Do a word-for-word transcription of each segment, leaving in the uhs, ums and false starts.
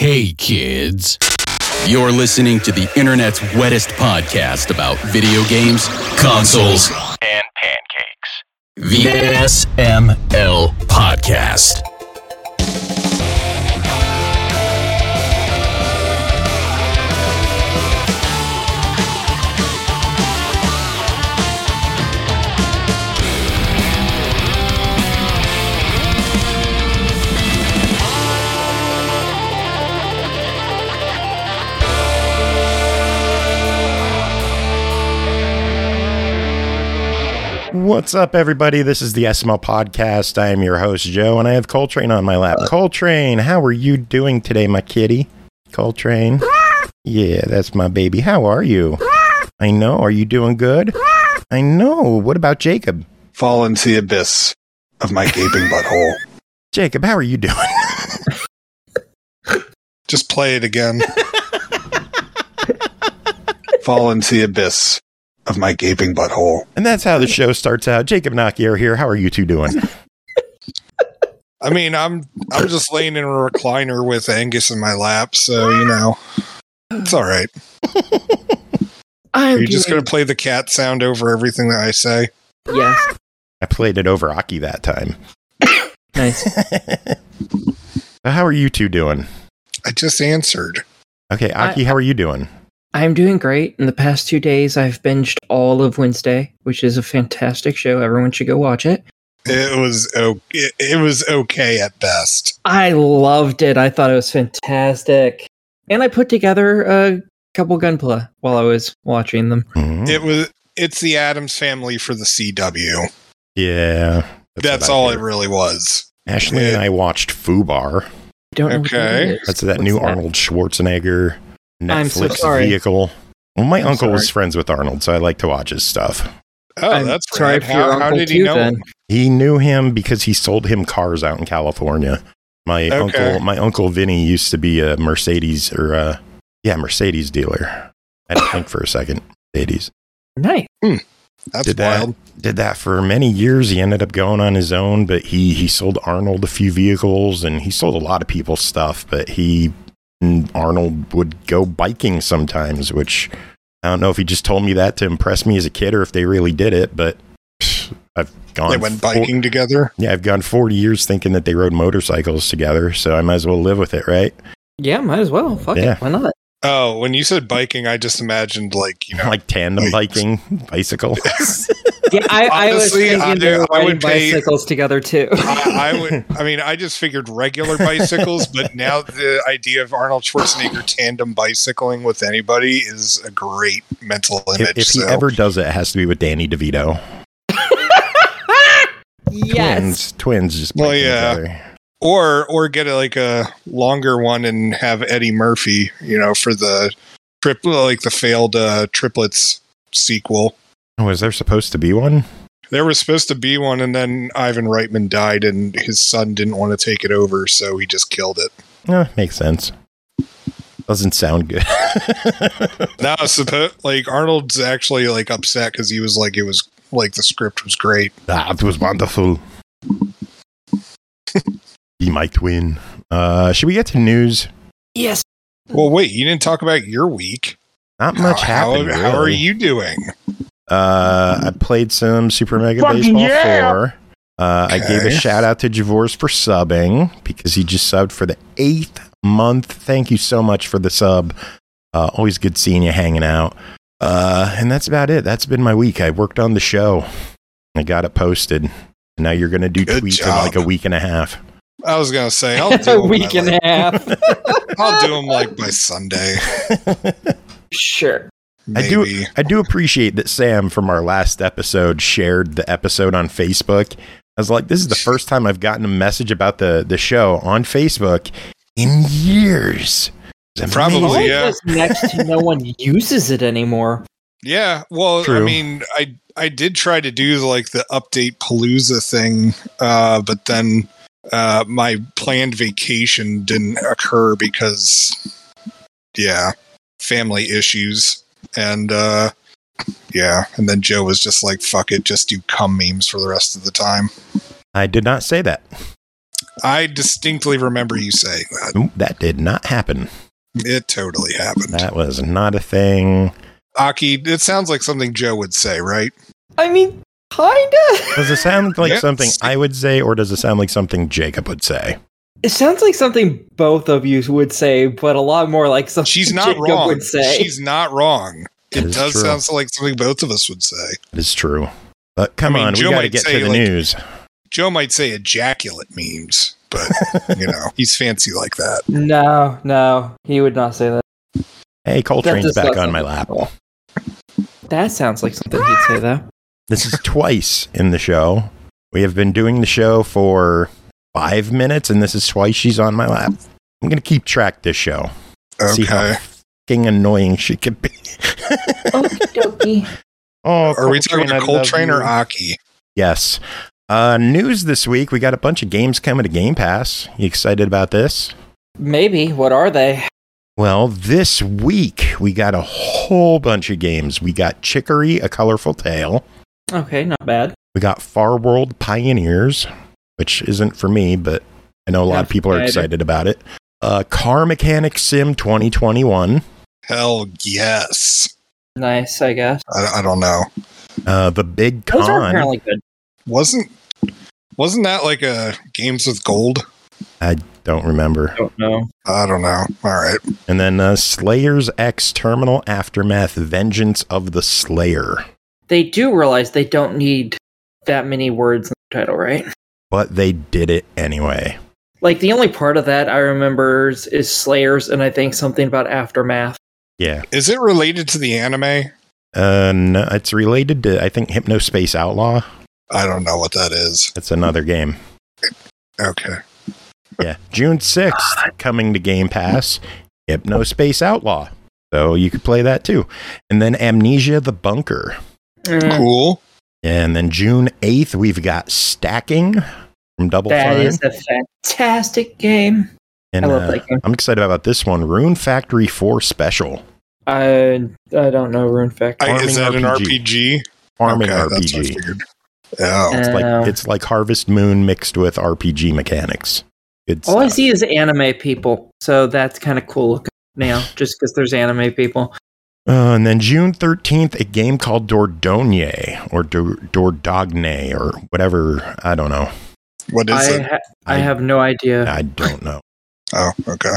Hey kids, you're listening to the internet's wettest podcast about video games, consoles, and pancakes. The S M L Podcast. What's up, everybody? This is the S M L Podcast. I am your host, Joe, and I have Coltrane on my lap. Coltrane, how are you doing today, my kitty? Coltrane? Yeah, that's my baby. How are you? I know. Are you doing good? I know. What about Jacob? Fall into the abyss of my gaping butthole. Jacob, how are you doing? Just play it again. Fall into the abyss of my gaping butthole. And that's how the show starts out. Jacob Nakier here. How are you two doing? I mean, I'm I'm just laying in a recliner with Angus in my lap, so, you know, it's all right. I'm Are you doing... just going to play the cat sound over everything that I say? Yes. I played it over Aki that time. Nice. So how are you two doing? I just answered. Okay, Aki, I, how are you doing? I'm doing great. In the past two days, I've binged all of Wednesday, which is a fantastic show. Everyone should go watch it. It was okay. It, it was okay at best. I loved it. I thought it was fantastic. And I put together a couple Gunpla while I was watching them. Mm-hmm. It was. It's the Addams Family for the C W. Yeah. That's, that's all it really was. Ashley it, and I watched Fubar. I don't know okay. what that is. That's that What's new that? Arnold Schwarzenegger Netflix I'm so sorry. vehicle. Well, my I'm uncle sorry. was friends with Arnold, so I like to watch his stuff. Oh, I'm that's sorry right. for your How, how uncle did he too, know then. him? He knew him because he sold him cars out in California. My Okay. uncle, my uncle Vinny used to be a Mercedes or a, yeah, Mercedes dealer. I had to think for a second. Mercedes. Nice. That's did wild. that did that for many years. He ended up going on his own, but he he sold Arnold a few vehicles, and he sold a lot of people's stuff. But he Arnold would go biking sometimes, which I don't know if he just told me that to impress me as a kid or if they really did it. But I've gone. They went four, biking together. Yeah, I've gone forty years thinking that they rode motorcycles together, so I might as well live with it, right? Yeah, might as well. Fuck Yeah. it. Why not? Oh, when you said biking, I just imagined like you know. Like tandem Wait. biking, bicycle. Yeah, I, I was Honestly, thinking I- they were I riding would pay- bicycles together too. I, I would. I mean, I just figured regular bicycles, but now the idea of Arnold Schwarzenegger tandem bicycling with anybody is a great mental image. if if he so. ever does it, it has to be with Danny DeVito. Yes. Twins, twins just Well, biking yeah. together. or or get a, like a longer one and have Eddie Murphy, you know, for the triple like the failed uh, triplets sequel. Oh, was there supposed to be one? There was supposed to be one, and then Ivan Reitman died, and his son didn't want to take it over, so he just killed it. Eh, makes sense. Doesn't sound good. No, suppo- like Arnold's actually like upset because he was like it was like the script was great. That was wonderful. He might win. Uh, should we get to news? Yes. Well, wait, you didn't talk about your week. Not much how, happened. How, how are really. you doing? Uh, I played some Super Mega Fucking Baseball yeah! four. Uh, I gave a Okay. shout out to Javors for subbing because he just subbed for the eighth month. Thank you so much for the sub. Uh, always good seeing you hanging out. Uh, and that's about it. That's been my week. I worked on the show. I got it posted. And now you're going to do Good tweets in job. like a week and a half. I was gonna say I'll do A 'em week by, and like, a half. I'll do them like by Sunday. Sure. I do. Maybe. I do appreciate that Sam from our last episode shared the episode on Facebook. I was like, this is the first time I've gotten a message about the, the show on Facebook in years. It's Probably, amazing. yeah. Just next to no one uses it anymore. Yeah, well, True. I mean, I I did try to do like the update Palooza thing, uh, but then uh, my planned vacation didn't occur because, yeah, family issues, and uh, yeah, and then Joe was just like, "Fuck it, just do cum memes for the rest of the time." I did not say that. I distinctly remember you saying that. Ooh, that did not happen. It totally happened. That was not a thing. Aki, it sounds like something Joe would say, right? I mean, kinda. Does it sound like Yeah. something I would say, or does it sound like something Jacob would say? It sounds like something both of you would say, but a lot more like something She's not Jacob wrong. would say. She's not wrong. That It is does true. sound like something both of us would say. That is true. But come I mean, on, Joe we got to might get say, to the like- news. Joe might say ejaculate memes, but, you know, he's fancy like that. No, no, he would not say that. Hey, Coltrane's just back not on my something- lap. That sounds like something he'd say, though. This is twice in the show. We have been doing the show for five minutes, and this is twice she's on my lap. I'm going to keep track this show. See how Okay. fucking annoying she can be. Okie dokie. Oh, Are we talking Coltrane, I about love Coltrane or you. Aki? Yes. Uh, news this week. We got a bunch of games coming to Game Pass. You excited about this? Maybe. What are they? Well, this week we got a whole bunch of games. We got Chicory, A Colorful Tale. Okay, not bad. We got Far World Pioneers, which isn't for me, but I know a lot Yeah, of people are neither. excited about it. Uh, Car Mechanic Sim twenty twenty-one. Hell yes. Nice, I guess. I, I don't know. Uh, The Big Those are Con. apparently good. Wasn't wasn't that like a Games with Gold? I don't remember. I don't know. I don't know. All right. And then uh, Slayers X Terminal Aftermath Vengeance of the Slayer. They do realize they don't need that many words in the title, right? But they did it anyway. Like, the only part of that I remember is, is Slayers, and I think something about Aftermath. Yeah. Is it related to the anime? Uh, no, it's related to, I think, Hypnospace Outlaw. I don't know what that is. It's another game. Okay. Yeah. June sixth, coming to Game Pass, Hypnospace Outlaw. So you could play that too. And then Amnesia the Bunker. Mm, Cool. And then June eighth, we've got Stacking from Double that Fine. is a fantastic game. and I love uh, that game. I'm excited about this one, Rune Factory four Special. I I don't know Rune Factory. I, is that Farming an R R P P G? Farming Okay, that's what I R P G. figured. Oh. It's Oh. like it's like Harvest Moon mixed with R P G mechanics. Good All I stuff. see is anime people, so that's kind of cool looking now, just because there's anime people. Uh, and then June thirteenth, a game called Dordogne or Dor- Dordogne or whatever. I don't know. What is I it? ha- I I- have no idea. I don't know. Oh, okay.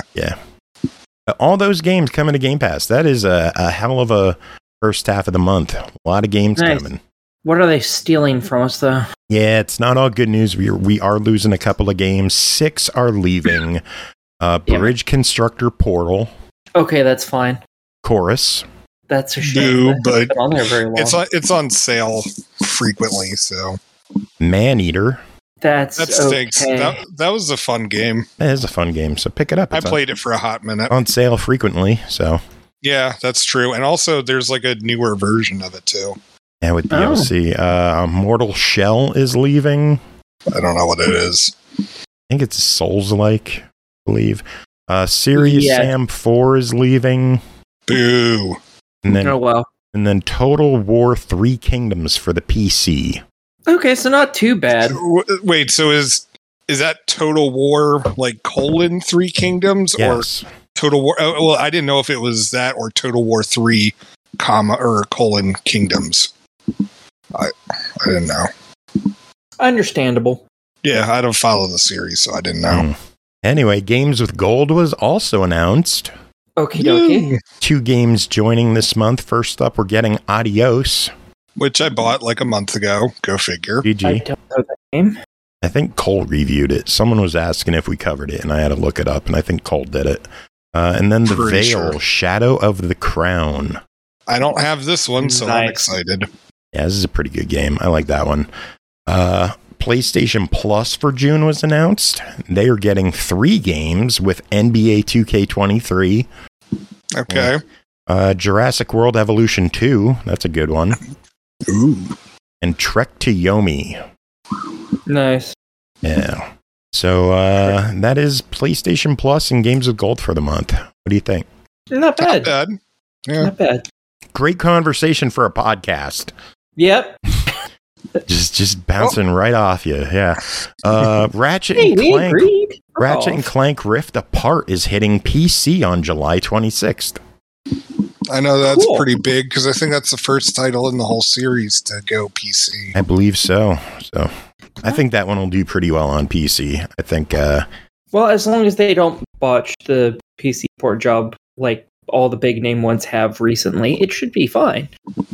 Uh, All those games coming to Game Pass. That is a, a hell of a first half of the month. A lot of games Nice. coming. What are they stealing from us, though? Yeah, it's not all good news. We are, we are losing a couple of games. Six are leaving. Uh, Yeah. Bridge Constructor Portal, Okay, that's fine. Chorus. That's a Boo, shame. That hasn't but been on there very long. It's on, it's on sale frequently, so Maneater. that's that stinks. okay. That, that was a fun game. That is a fun game, so pick it up. I It's on- played it for a hot minute. on sale frequently, so Yeah, that's true. And also, there's like a newer version of it too. yeah, with D Oh. L C. Uh, Mortal Shell is leaving. I don't know what it is. I think it's Souls-like, I believe. Uh, Serious Yeah. Sam four is leaving, Boo. and then Oh well. and then Total War Three Kingdoms for the P C. Okay, so not too bad. W- Wait, so is is that Total War like colon Three Kingdoms Yes, or Total War? Oh, well, I didn't know if it was that or Total War Three, comma or colon Kingdoms. I I didn't know. Understandable. Yeah, I don't follow the series, so I didn't know. Mm. Anyway, Games with Gold was also announced. Okie dokie. Two games joining this month. First up, we're getting Adios. Which I bought like a month ago. Go figure. G I G. don't know that game. I think Cole reviewed it. Someone was asking if we covered it, and I had to look it up, and I think Cole did it. Uh, and then The Pretty Veil, sure. Shadow of the Crown. I don't have this one, so I'm Nice. excited. Yeah, this is a pretty good game. I like that one. Uh, PlayStation Plus for June was announced. They are getting three games with N B A two K twenty-three. Okay. Uh, Jurassic World Evolution two. That's a good one. Ooh. And Trek to Yomi. Nice. Yeah. So uh, that is PlayStation Plus and Games with Gold for the month. What do you think? Not Not bad. bad. Yeah. Not bad. Great conversation for a podcast. Yep. Just just bouncing oh. right off you. Yeah. Uh, Ratchet hey, and Clank. Ratchet oh. and Clank Rift Apart is hitting P C on July twenty-sixth. I know that's Cool. pretty big because I think that's the first title in the whole series to go P C. I believe so. So I think that one will do pretty well on P C. I think. Uh, well, as long as they don't botch the P C port job like all the big name ones have recently, it should be fine.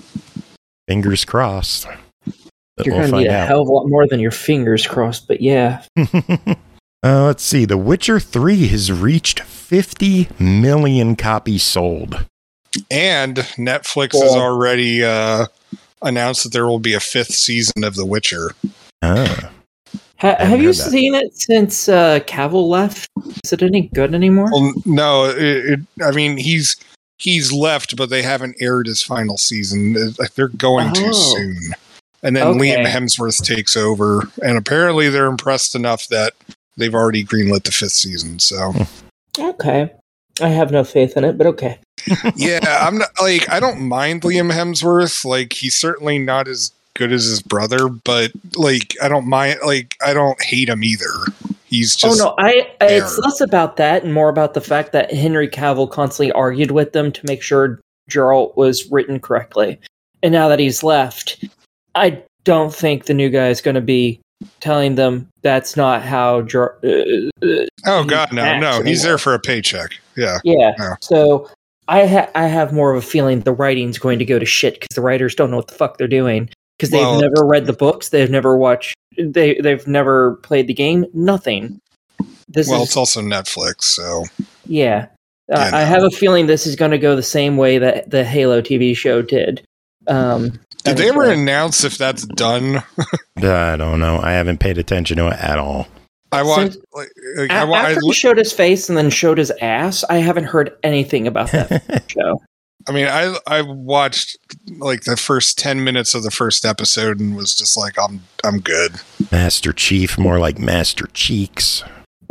Fingers crossed. But You're we'll going to need a out. hell of a lot more than your fingers crossed, but yeah. uh, let's see. The Witcher three has reached fifty million copies sold. And Netflix Cool. has already uh, announced that there will be a fifth season of The Witcher. Ah. Ha- have you heard that. seen it since uh, Cavill left? Is it any good anymore? Well, no, it, it, I mean, he's he's left, but they haven't aired his final season. They're going Oh. too soon. And then Okay. Liam Hemsworth takes over, and apparently they're impressed enough that they've already greenlit the fifth season. So, Okay. I have no faith in it, but okay. yeah, I'm not like I don't mind Liam Hemsworth. Like he's certainly not as good as his brother, but like I don't mind. Like I don't hate him either. He's just oh no, I there. it's less about that and more about the fact that Henry Cavill constantly argued with them to make sure Geralt was written correctly. And now that he's left, I don't think the new guy is going to be telling them that's not how Ger- uh, oh god, no, acts no, he's anymore. there for a paycheck. Yeah, Yeah. Yeah. So I ha- I have more of a feeling the writing's going to go to shit because the writers don't know what the fuck they're doing because they've Well- never read the books, they've never watched, they they've never played the game, nothing. This well, is it's also Netflix, so yeah. Uh, Yeah, no. I have a feeling this is going to go the same way that the Halo T V show did. Um, did and they ever so- announce if that's done? I don't know. I haven't paid attention to it at all. I want Since- like, like A- I want. I, after he showed his face and then showed his ass, I haven't heard anything about that show. I mean, I I watched like the first ten minutes of the first episode and was just like, I'm I'm good. Master Chief, more like Master Cheeks.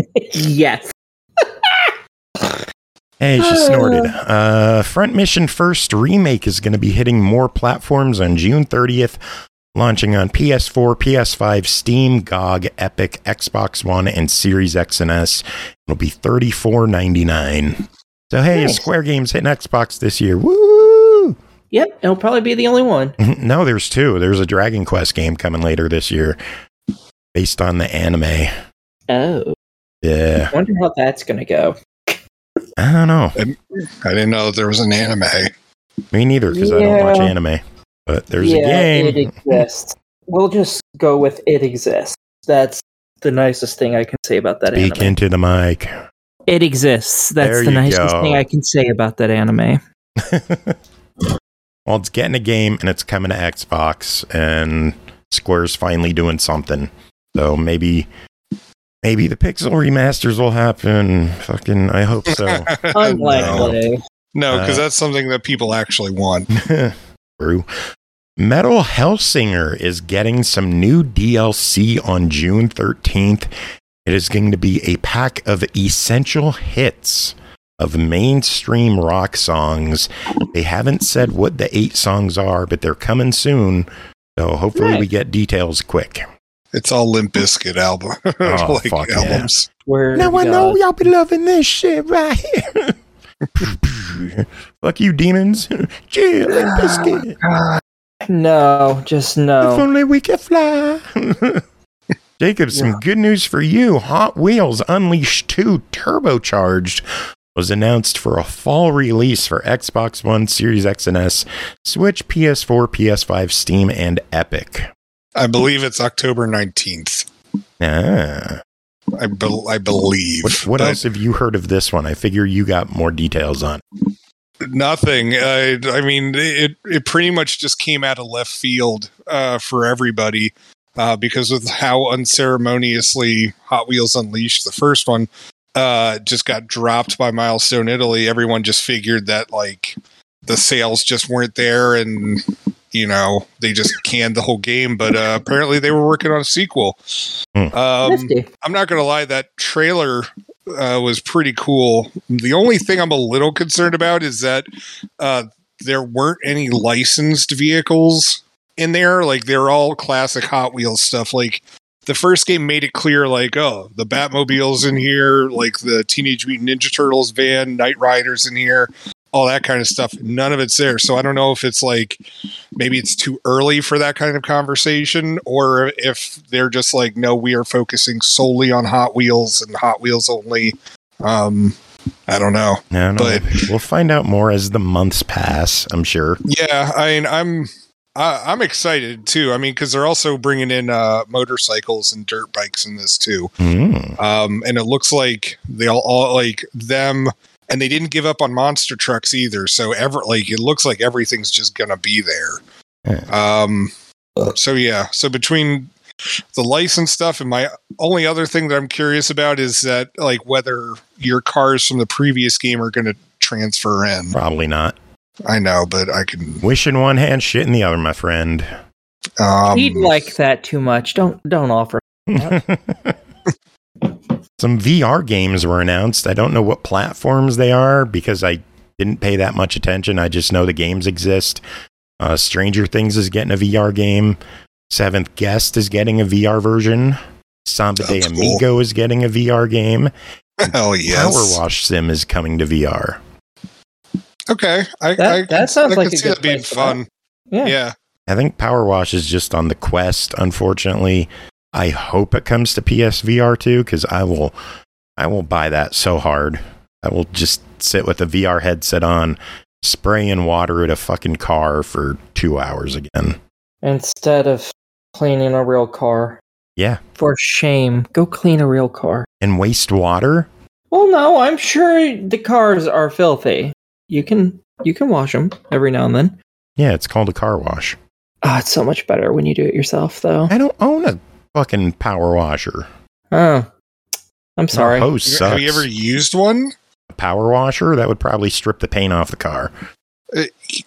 Yes. Hey, she snorted. Uh, Front Mission First Remake is going to be hitting more platforms on June thirtieth, launching on P S four, P S five, Steam, G O G, Epic, Xbox One, and Series X and S. It'll be thirty-four ninety-nine. So hey, Nice. Square Games hitting Xbox this year. Woo! Yep, it'll probably be the only one. No, there's two. There's a Dragon Quest game coming later this year based on the anime. Oh, Yeah. I wonder how that's going to go. I don't know. I didn't know there was an anime. Me neither, because I don't watch Yeah. anime. But there's yeah, a game. it exists. We'll just go with it exists. That's the nicest thing I can say about that Speak anime. into the mic. It exists. That's There the you nicest go. thing I can say about that anime. Well, it's getting a game and it's coming to Xbox, and Square's finally doing something. So maybe, maybe the Pixel remasters will happen. Fucking, I hope so. Unlikely. No, because Uh, that's something that people actually want. True. Metal Hellsinger is getting some new D L C on June thirteenth. It is going to be a pack of essential hits of mainstream rock songs. They haven't said what the eight songs are, but they're coming soon. So hopefully Nice. we get details quick. It's all Limp Bizkit album, Oh, like fuck yeah. albums. Where Now I God. know y'all be loving this shit right here. Fuck you, demons. Chill, Limp Bizkit. No, just If no. only we could fly. Jacob, some Yeah. good news for you. Hot Wheels Unleashed two Turbocharged was announced for a fall release for Xbox One, Series X and S, Switch, P S four, P S five, Steam, and Epic. I believe it's October nineteenth. Ah. I, be- I believe. What, what But else have you heard of this one? I figure you got more details on it. Nothing. Uh, I mean, it it pretty much just came out of left field uh, for everybody uh, because of how unceremoniously Hot Wheels Unleashed, the first one, uh, just got dropped by Milestone Italy. Everyone just figured that like the sales just weren't there, and you know they just canned the whole game. But uh, apparently, they were working on a sequel. Hmm. Um, Nifty. I'm not going to lie, that trailer uh, was pretty cool. The only thing I'm a little concerned about is that uh, there weren't any licensed vehicles in there. Like they're all classic Hot Wheels stuff. Like the first game made it clear, like, oh, the Batmobile's in here, like the Teenage Mutant Ninja Turtles van, Knight Rider's in here, all that kind of stuff. None of it's there. So I don't know if it's like, maybe it's too early for that kind of conversation, or if they're just like, no, we are focusing solely on Hot Wheels and Hot Wheels only. Um, I don't know. No, no, but we'll find out more as the months pass, I'm sure. Yeah, I mean, I'm I, I'm excited too. I mean, because they're also bringing in uh, motorcycles and dirt bikes in this too. Mm. Um, and it looks like they all, all like them, and they didn't give up on monster trucks either. So ever like it looks like everything's just gonna be there. Yeah. Um, so yeah, so between the license stuff and my only other thing that I'm curious about is that like whether your cars from the previous game are going to transfer in. Probably not. I know, but I can wish in one hand, shit in the other, my friend. Um, He'd like that too much. Don't don't offer. Some V R games were announced. I don't know what platforms they are because I didn't pay that much attention. I just know the games exist. Uh, Stranger Things is getting a V R game. Seventh Guest is getting a V R version. Samba de That's Amigo cool. is getting a V R game. Hell yes. Power Wash Sim is coming to V R. Okay, I, That- I, that sounds I like could a see good that being place for fun. Yeah. Yeah. I think Power Wash is just on the Quest, unfortunately. I hope it comes to P S V R too, because I will I will buy that so hard. I will just sit with a V R headset on, spraying water at a fucking car for two hours again. Instead of cleaning a real car. Yeah. For shame, go clean a real car. And waste water? Well, no, I'm sure the cars are filthy. You can you can wash them every now and then. Yeah, it's called a car wash. Ah, it's so much better when you do it yourself, though. I don't own a fucking power washer. Oh, I'm sorry. My hose sucks. Have you ever used one? A power washer? That would probably strip the paint off the car. Uh,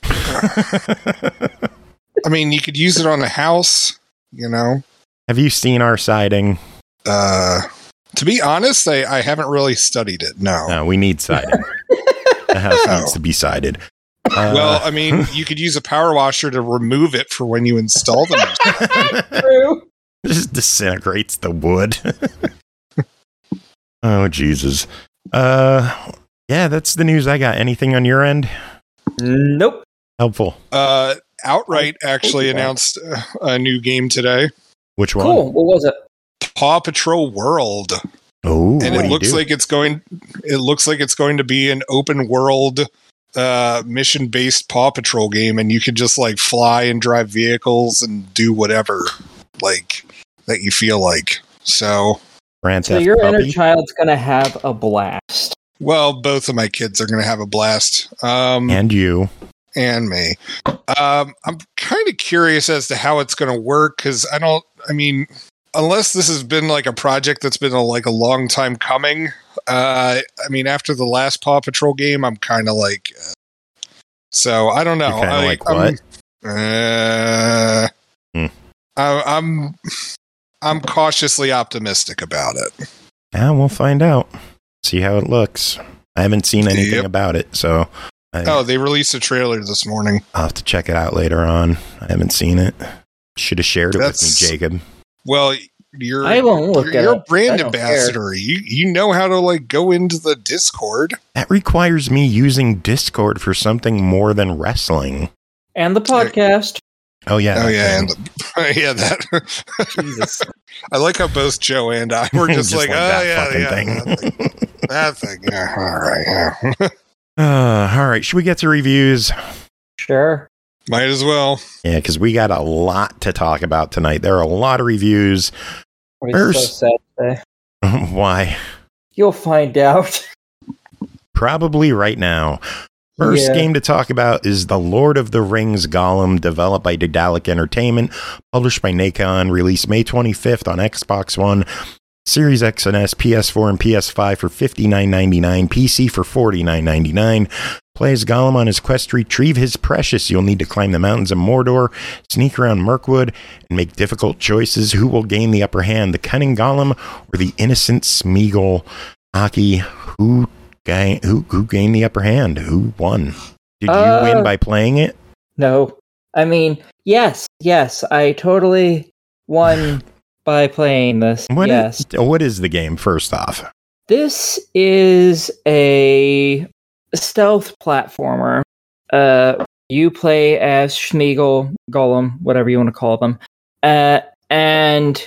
I mean, you could use it on a house, you know. Have you seen our siding? Uh, to be honest, I, I haven't really studied it. No. No, we need siding. The house Oh. needs to be sided. Uh, Well, I mean, you could use a power washer to remove it for when you install them. True. just disintegrates the wood. Oh, Jesus. Uh, yeah, that's the news I got. Anything on your end? Nope. Helpful. Uh, Outright actually announced uh, a new game today, Which one? Cool. What was it? Paw Patrol World, Oh, and what it do looks you do? like it's going. It looks like it's going to be an open world, uh, mission based Paw Patrol game, and you could just like fly and drive vehicles and do whatever like that you feel like. So, Grand So Theft your inner Puppy? child's gonna have a blast. well, both of my kids are going to have a blast. Um, And you. and me. Um, I'm kind of curious as to how it's going to work because I don't. I mean, unless this has been like a project that's been a, like a long time coming. Uh, I mean, after the last Paw Patrol game, I'm kind of like. Uh, so I don't know. You're kinda I, like, I'm- what? Uh, Hmm. I, I'm. I'm cautiously optimistic about it. Yeah, we'll find out. See how it looks. I haven't seen anything Yep. about it, so I, Oh, they released a trailer this morning. I'll have to check it out later on. I haven't seen it. Should have shared it That's- with me, Jacob. Well, you're I won't look you're, at you're a it. I brand don't ambassador. You you know how to like go into the Discord. That requires me using Discord for something more than wrestling. And the podcast. Oh, yeah. Oh that yeah, thing. and the, yeah that. Jesus. I like how both Joe and I were just, like, oh that yeah, fucking yeah, thing. that thing. That thing. Yeah, all right. Yeah. Uh, all right, should we get to reviews? Sure. Might as well. Yeah, because we got a lot to talk about tonight. There are a lot of reviews. It's so First- sad today. Why? You'll find out. Probably right now. First Yeah. game to talk about is The Lord of the Rings Gollum, developed by Daedalic Entertainment, published by Nacon, released May twenty-fifth on Xbox One, Series X and S, P S four, and P S five for fifty-nine ninety-nine, P C for forty-nine ninety-nine. Play as Gollum on his quest to retrieve his precious. You'll need to climb the mountains of Mordor, sneak around Mirkwood, and make difficult choices. Who will gain the upper hand, the cunning Gollum or the innocent Smeagol? Aki, who, ga- who, who gained the upper hand? Who won? Did you Uh, win by playing it? No. I mean, yes, yes, I totally won by playing this. What yes. Is, what is the game, first off? This is a stealth platformer. Uh, you play as Schmeagol, Golem, whatever you want to call them. Uh, and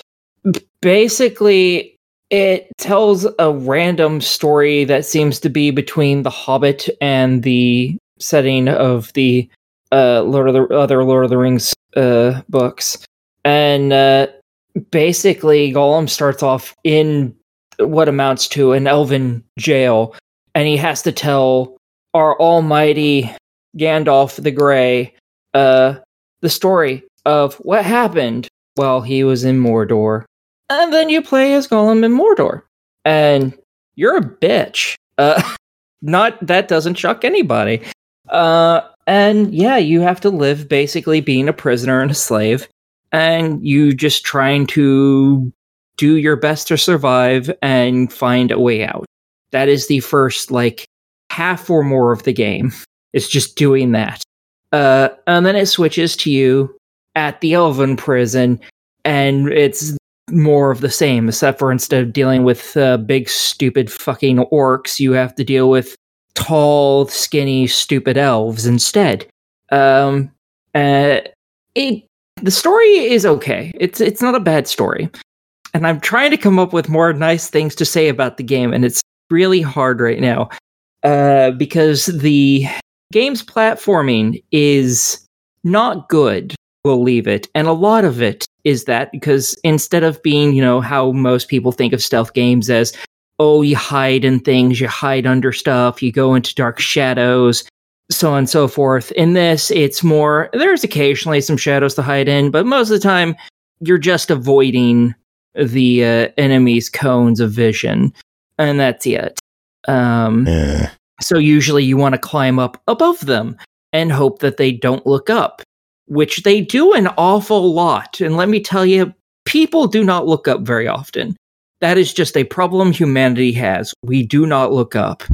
basically, it tells a random story that seems to be between The Hobbit and the setting of the uh, Lord of the other Lord of the Rings uh, books. And uh, basically, Gollum starts off in what amounts to an elven jail, and he has to tell our almighty Gandalf the Grey uh, the story of what happened while he was in Mordor. And then you play as Gollum in Mordor. And you're a bitch. Uh, not that doesn't shock anybody. Uh, and yeah, you have to live basically being a prisoner and a slave. And you just trying to do your best to survive and find a way out. That is the first, like, half or more of the game. It's just doing that. Uh, and then it switches to you at the Elven prison, and it's more of the same, except for instead of dealing with uh, big, stupid fucking orcs, you have to deal with tall, skinny, stupid elves instead. Um, uh, it the story is okay. It's it's not a bad story. And I'm trying to come up with more nice things to say about the game, and it's really hard right now. Uh, because the game's platforming is not good, we'll leave it. And a lot of it is that because instead of being, you know, how most people think of stealth games as, oh, you hide in things, you hide under stuff, you go into dark shadows, so on and so forth. In this, it's more, there's occasionally some shadows to hide in, but most of the time, you're just avoiding the uh, enemy's cones of vision, and that's it. Um, Yeah. So usually you want to climb up above them and hope that they don't look up, which they do an awful lot. And let me tell you, people do not look up very often. That is just a problem humanity has. We do not look up.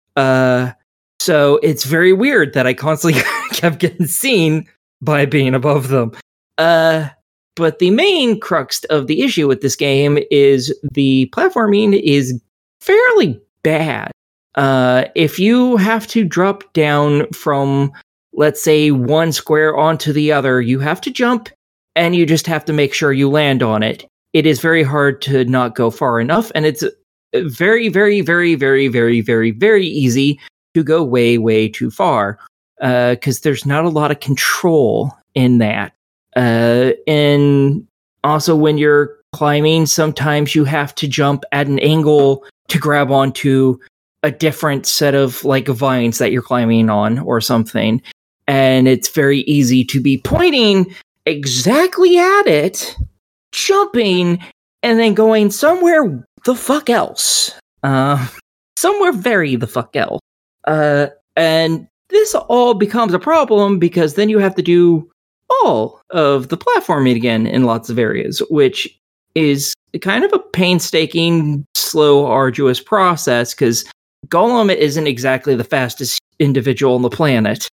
Uh, so it's very weird that I constantly kept getting seen by being above them. Uh, but the main crux of the issue with this game is the platforming is fairly bad. Uh, if you have to drop down from, let's say, one square onto the other, you have to jump, and you just have to make sure you land on it. It is very hard to not go far enough, and it's very, very, very, very, very, very, very easy to go way, way too far, because uh, there's not a lot of control in that. Uh, and also, when you're climbing, sometimes you have to jump at an angle to grab onto a different set of like vines that you're climbing on or something. And it's very easy to be pointing exactly at it, jumping, and then going somewhere the fuck else. Uh, somewhere very the fuck else. Uh, and this all becomes a problem because then you have to do all of the platforming again in lots of areas, which is kind of a painstaking, slow, arduous process because Gollum isn't exactly the fastest individual on the planet.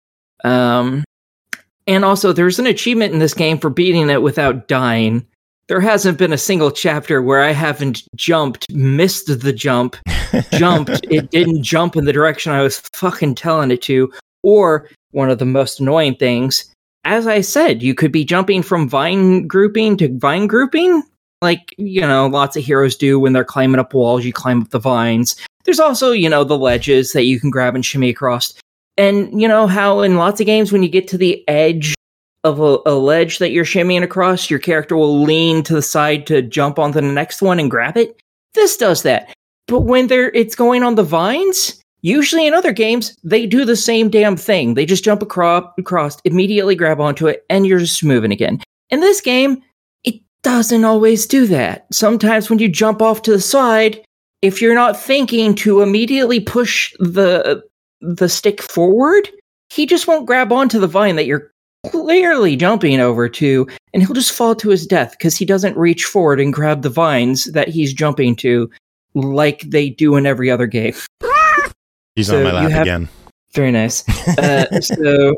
Um, and also, there's an achievement in this game for beating it without dying. There hasn't been a single chapter where I haven't jumped, missed the jump, jumped, it didn't jump in the direction I was fucking telling it to, or, one of the most annoying things, as I said, you could be jumping from vine grouping to vine grouping, like, you know, lots of heroes do when they're climbing up walls, you climb up the vines. There's also, you know, the ledges that you can grab and shimmy across. And, you know, how in lots of games, when you get to the edge of a, a ledge that you're shimmying across, your character will lean to the side to jump onto the next one and grab it? This does that. But when they're it's going on the vines, usually in other games, they do the same damn thing. They just jump across, across immediately grab onto it, and you're just moving again. In this game, it doesn't always do that. Sometimes when you jump off to the side, if you're not thinking to immediately push the the stick forward, he just won't grab onto the vine that you're clearly jumping over to, and he'll just fall to his death because he doesn't reach forward and grab the vines that he's jumping to like they do in every other game. He's So on my lap you have- again. Very nice. Uh, so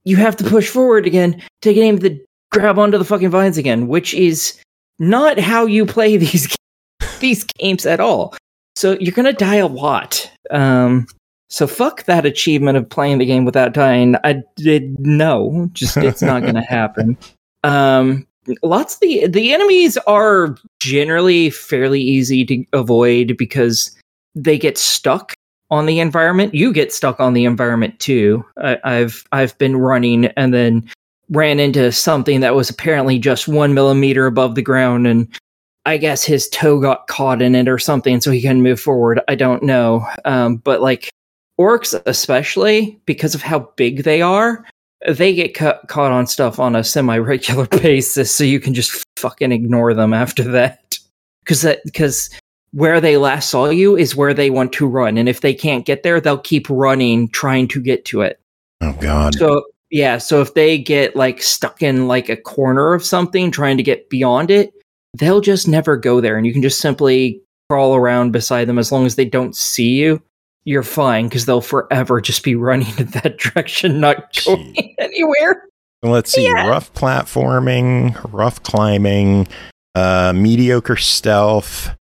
you have to push forward again, take aim to grab onto the fucking vines again, which is not how you play these these games at all. So you're gonna die a lot. Um, so fuck that achievement of playing the game without dying. I did no, just it's not gonna happen. Um, lots of the the enemies are generally fairly easy to avoid because they get stuck on the environment. You get stuck on the environment too. I, I've I've been running and then ran into something that was apparently just one millimeter above the ground, and I guess his toe got caught in it or something, so he couldn't move forward. I don't know. Um, but like orcs, especially because of how big they are, they get ca- caught on stuff on a semi-regular basis, so you can just fucking ignore them after that. Because that because where they last saw you is where they want to run, and if they can't get there, they'll keep running, trying to get to it. Oh God. So yeah, so if they get like stuck in like a corner of something, trying to get beyond it, they'll just never go there, and you can just simply crawl around beside them. As long as they don't see you, you're fine, because they'll forever just be running in that direction, not going Gee. anywhere. Let's see, yeah. Rough platforming, rough climbing, uh, mediocre stealth,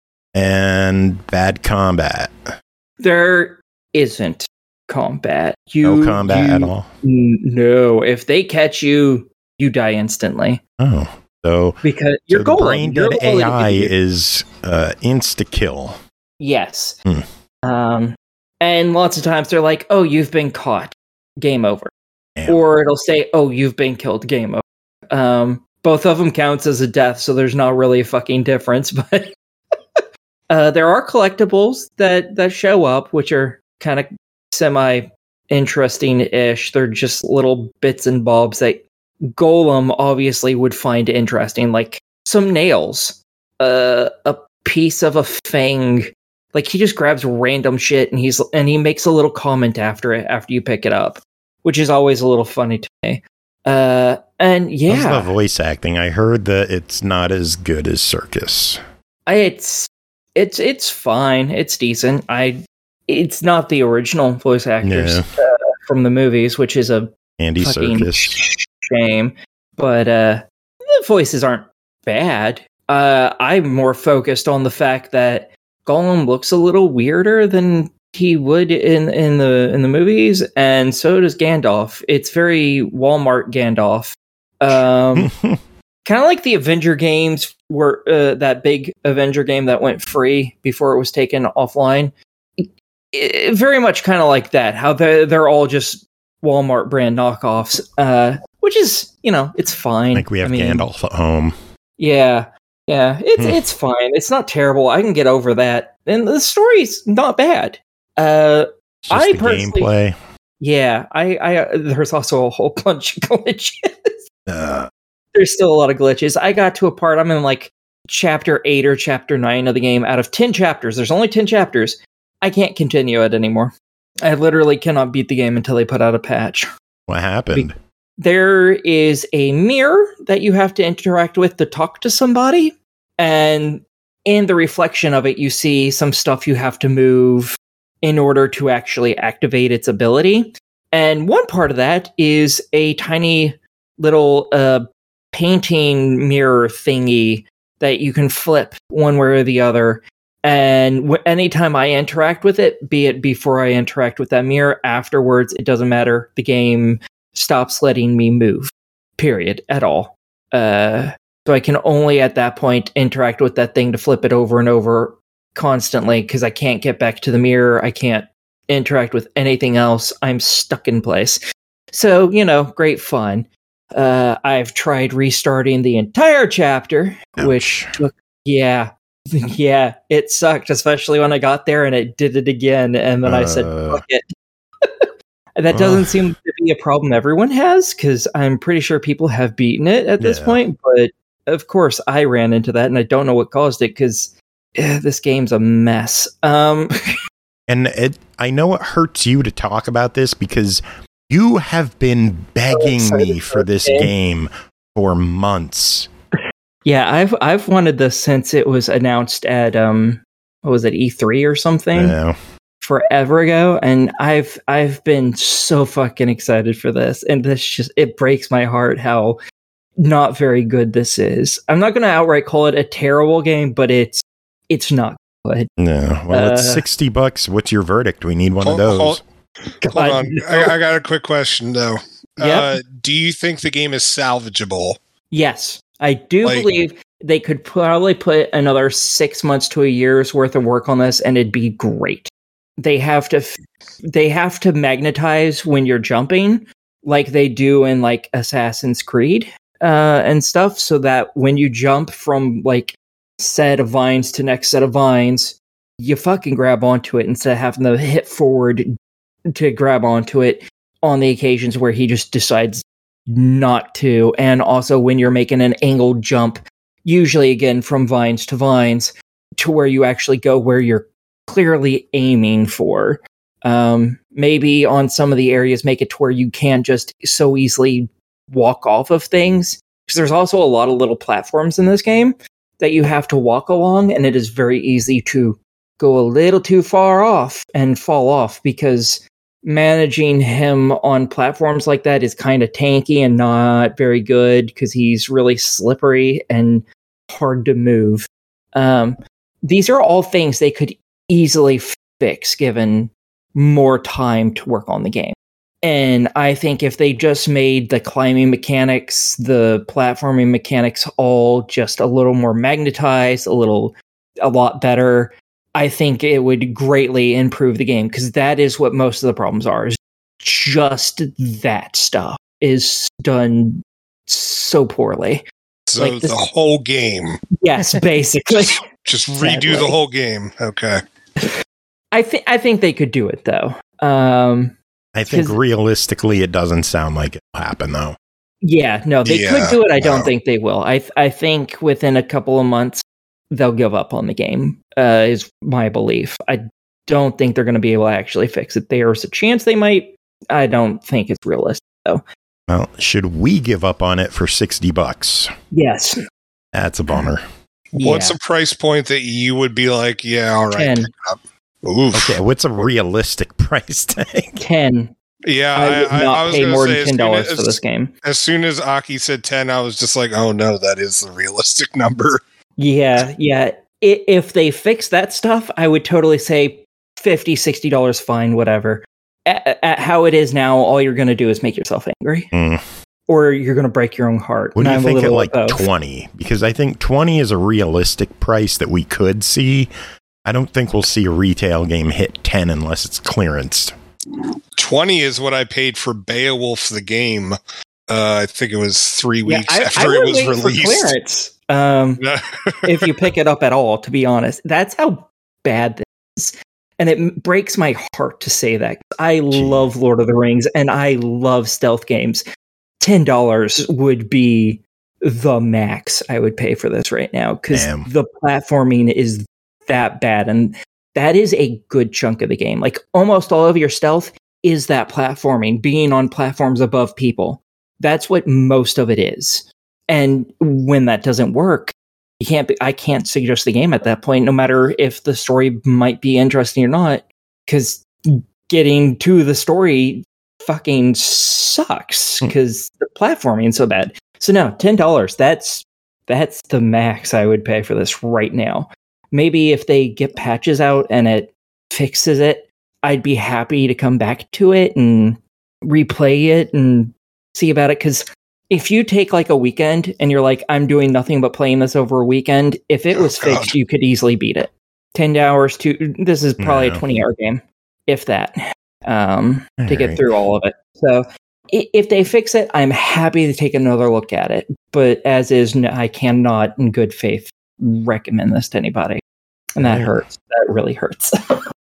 and bad combat. There isn't combat. You, no combat you, at all? No. If they catch you, you die instantly. Oh. So because your so goal, brain dead A I is uh, insta kill. Yes. Hmm. Um, and lots of times they're like, "Oh, you've been caught. Game over." Damn. Or it'll say, "Oh, you've been killed. Game over." Um, both of them counts as a death, so there's not really a fucking difference. But uh, there are collectibles that that show up, which are kind of semi interesting-ish. They're just little bits and bobs that Golem obviously would find interesting, like some nails, uh, a piece of a fang. Like he just grabs random shit and he's and he makes a little comment after it after you pick it up, which is always a little funny to me. Uh, and yeah, how's the voice acting? I heard that it's not as good as Circus. It's it's it's fine. It's decent. I it's not the original voice actors no. uh, from the movies, which is a Andy Serkis. Shame, but uh, the voices aren't bad. Uh, I'm more focused on the fact that Gollum looks a little weirder than he would in in the in the movies, and so does Gandalf. It's very Walmart Gandalf, um, kind of like the Avenger games, were uh, that big Avenger game that went free before it was taken offline. It, it, very much kind of like that. How they're they're all just Walmart brand knockoffs. Uh, Which is, you know, it's fine. Like we have I mean, Gandalf at home. Yeah, yeah, it's Hmm. it's fine. It's not terrible. I can get over that, and the story's not bad. Uh, It's just I the personally, gameplay. yeah, I, I, there's also a whole bunch of glitches. Uh, There's still a lot of glitches. I got to a part. I'm in like chapter eight or chapter nine of the game out of ten chapters. There's only ten chapters. I can't continue it anymore. I literally cannot beat the game until they put out a patch. what happened? There is a mirror that you have to interact with to talk to somebody. And in the reflection of it, you see some stuff you have to move in order to actually activate its ability. And one part of that is a tiny little uh, painting mirror thingy that you can flip one way or the other. And w- anytime I interact with it, be it before I interact with that mirror, afterwards, it doesn't matter. The game stops letting me move, period, at all. Uh, so I can only at that point interact with that thing to flip it over and over constantly, because I can't get back to the mirror. I can't interact with anything else. I'm stuck in place. So, you know, great fun. Uh, I've tried restarting the entire chapter, Ouch. which took, yeah, yeah, it sucked, especially when I got there and it did it again. And then uh, I said, fuck it. That doesn't uh, seem to be a problem everyone has, because I'm pretty sure people have beaten it at this yeah. point. But of course, I ran into that, and I don't know what caused it, because eh, this game's a mess. Um, and it, I know it hurts you to talk about this, because you have been begging me for this game for months. Yeah, I've I've wanted this since it was announced at um, what was it, E three or something? Yeah. forever ago, and I've I've been so fucking excited for this, and this just it breaks my heart how not very good this is. I'm not going to outright call it a terrible game, but it's it's not good. No, well, Uh, it's sixty bucks. What's your verdict? We need one Hold- of those. hold- God, Hold on. no. I, I got a quick question, though. Yep. Uh, do you think the game is salvageable? Yes, I do Like- believe they could probably put another six months to a year's worth of work on this, and it'd be great. They have to, f- they have to magnetize when you're jumping, like they do in like Assassin's Creed uh, and stuff, so that when you jump from like set of vines to next set of vines, you fucking grab onto it instead of having to hit forward to grab onto it on the occasions where he just decides not to. And also when you're making an angled jump, usually again from vines to vines, to where you actually go where you're clearly aiming for. Um, maybe on some of the areas make it to where you can't just so easily walk off of things, because there's also a lot of little platforms in this game that you have to walk along, and it is very easy to go a little too far off and fall off, because managing him on platforms like that is kind of tanky and not very good, because he's really slippery and hard to move. Um, these are all things they could easily fix given more time to work on the game. And I think if they just made the climbing mechanics, the platforming mechanics all just a little more magnetized, a little, a lot better, I think it would greatly improve the game, because that is what most of the problems are, is just that stuff is done so poorly. So Like this- the whole game. Yes, basically. Just redo Exactly. the whole game. Okay. I think I think they could do it though. Um, I think 'cause- realistically, it doesn't sound like it'll happen, though. yeah, no, they Yeah, could do it. I don't no. think they will. I I think within a couple of months they'll give up on the game. Uh, is my belief. I don't think they're going to be able to actually fix it. There's a chance they might. I don't think it's realistic though. Well, should we give up on it for sixty bucks? Yes, That's a bummer. What's Yeah. a price point that you would be like, yeah, all right. ten. pick it up? Oof. Okay, what's a realistic price tag? ten. Yeah, I would I, I, I not was pay gonna more say, than as ten soon dollars as- for this game. As soon as Aki said ten, I was just like, oh no, that is the realistic number. Yeah, yeah. I- If they fix that stuff, I would totally say fifty dollars, sixty dollars, fine, whatever. At, at how it is now, all you're going to do is make yourself angry. Mm. Or you're going to break your own heart. What do And you I'm a think at little like of both. twenty? Because I think twenty is a realistic price that we could see. I don't think we'll see a retail game hit ten unless it's clearanced. twenty is what I paid for Beowulf the game. Uh, I think it was three Yeah, weeks I, I after would it was wait for released. clearance. Um, if you pick it up at all, to be honest. That's how bad this is. And it m- breaks my heart to say that. I love Lord of the Rings and I love stealth games. ten dollars would be the max I would pay for this right now, because Damn. the platforming is that bad. And that is a good chunk of the game. Like almost all of your stealth is that platforming, being on platforms above people. That's what most of it is. And when that doesn't work, you can't be, I can't suggest the game at that point, no matter if the story might be interesting or not, because getting to the story fucking sucks because the platforming is so bad. So no, ten dollars. That's that's the max I would pay for this right now. Maybe if they get patches out and it fixes it, I'd be happy to come back to it and replay it and see about it. Because if you take like a weekend and you're like, I'm doing nothing but playing this over a weekend, if it was Oh, God. fixed, you could easily beat it. ten hours to, this is probably No. a twenty hour game, if that, um, to get Alright. through all of it. So i- if they fix it, I'm happy to take another look at it. But as is, no, I cannot in good faith recommend this to anybody. And that Alright. hurts. That really hurts.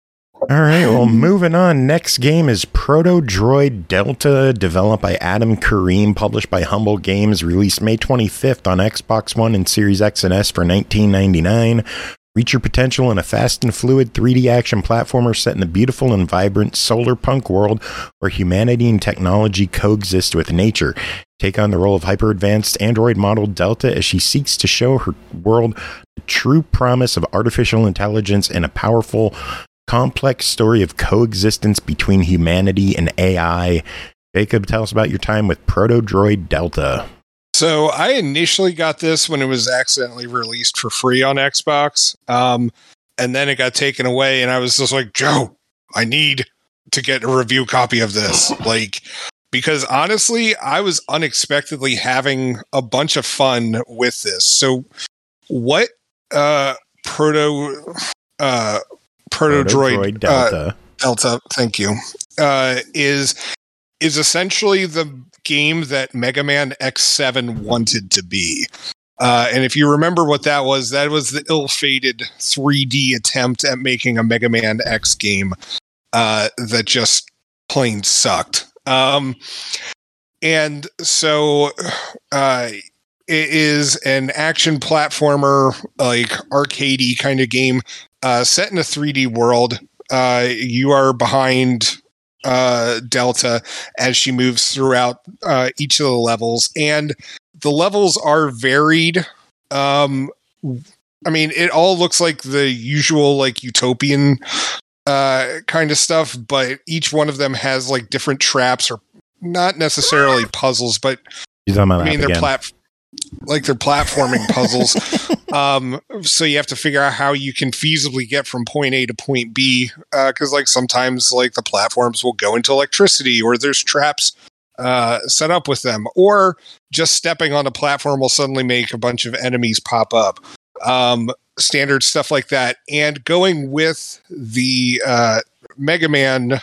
All right, well, moving on. Next game is Proto Droid Delta, developed by Adam Kareem, published by Humble Games, released May twenty-fifth on Xbox One and Series X and S for nineteen ninety-nine. Reach your potential in a fast and fluid three D action platformer set in the beautiful and vibrant solar punk world where humanity and technology coexist with nature. Take on the role of hyper-advanced android model Delta as she seeks to show her world the true promise of artificial intelligence and a powerful complex story of coexistence between humanity and A I. Jacob, tell us about your time with Proto-Droid Delta. So I initially got this when it was accidentally released for free on Xbox. Um, and then it got taken away, and I was just like, Joe, I need to get a review copy of this. Like, because honestly, I was unexpectedly having a bunch of fun with this. So what uh, Proto uh, Proto-Droid Delta, uh, Delta, thank you, uh, is is essentially the game that Mega Man X seven wanted to be. Uh, and if you remember what that was, that was the ill-fated three D attempt at making a Mega Man X game uh, that just plain sucked. Um, and so uh, it is an action platformer, like arcadey kind of game, uh, set in a three D world. Uh, you are behind uh, Delta as she moves throughout uh, each of the levels, and the levels are varied. Um, I mean, it all looks like the usual, like, utopian uh, kind of stuff, but each one of them has like different traps, or not necessarily puzzles, but I mean, they're plat- like they're platforming puzzles. Um, so you have to figure out how you can feasibly get from point A to point B, because uh, like sometimes like the platforms will go into electricity, or there's traps uh, set up with them, or just stepping on a platform will suddenly make a bunch of enemies pop up. Um, standard stuff like that. And going with the uh, Mega Man,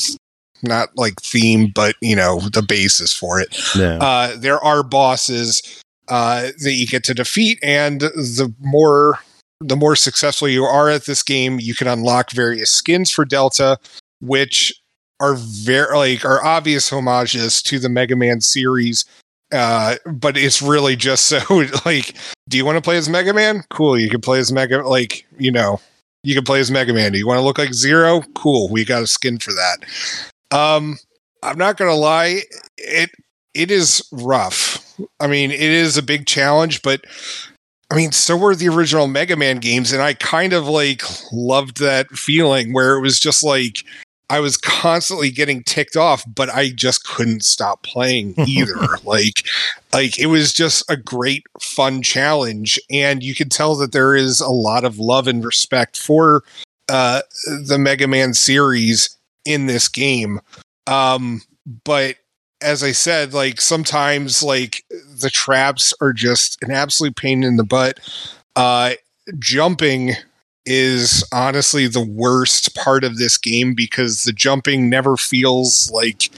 not like theme, but, you know, the basis for it. Yeah. Uh, there are bosses uh, that you get to defeat, and the more the more successful you are at this game, you can unlock various skins for Delta, which are very like are obvious homages to the Mega Man series. Uh, but it's really just so like, do you want to play as Mega Man? Cool, you can play as Mega, like, you know, you can play as Mega Man. Do you want to look like Zero? Cool, we got a skin for that. Um, I'm not gonna lie, it it is rough. I mean, it is a big challenge, but I mean, so were the original Mega Man games, and I kind of like loved that feeling where it was just like I was constantly getting ticked off, but I just couldn't stop playing either. like, like it was just a great, fun challenge. And you can tell that there is a lot of love and respect for uh, the Mega Man series in this game. Um, but as I said, like sometimes like the traps are just an absolute pain in the butt. Uh, jumping is honestly the worst part of this game, because the jumping never feels like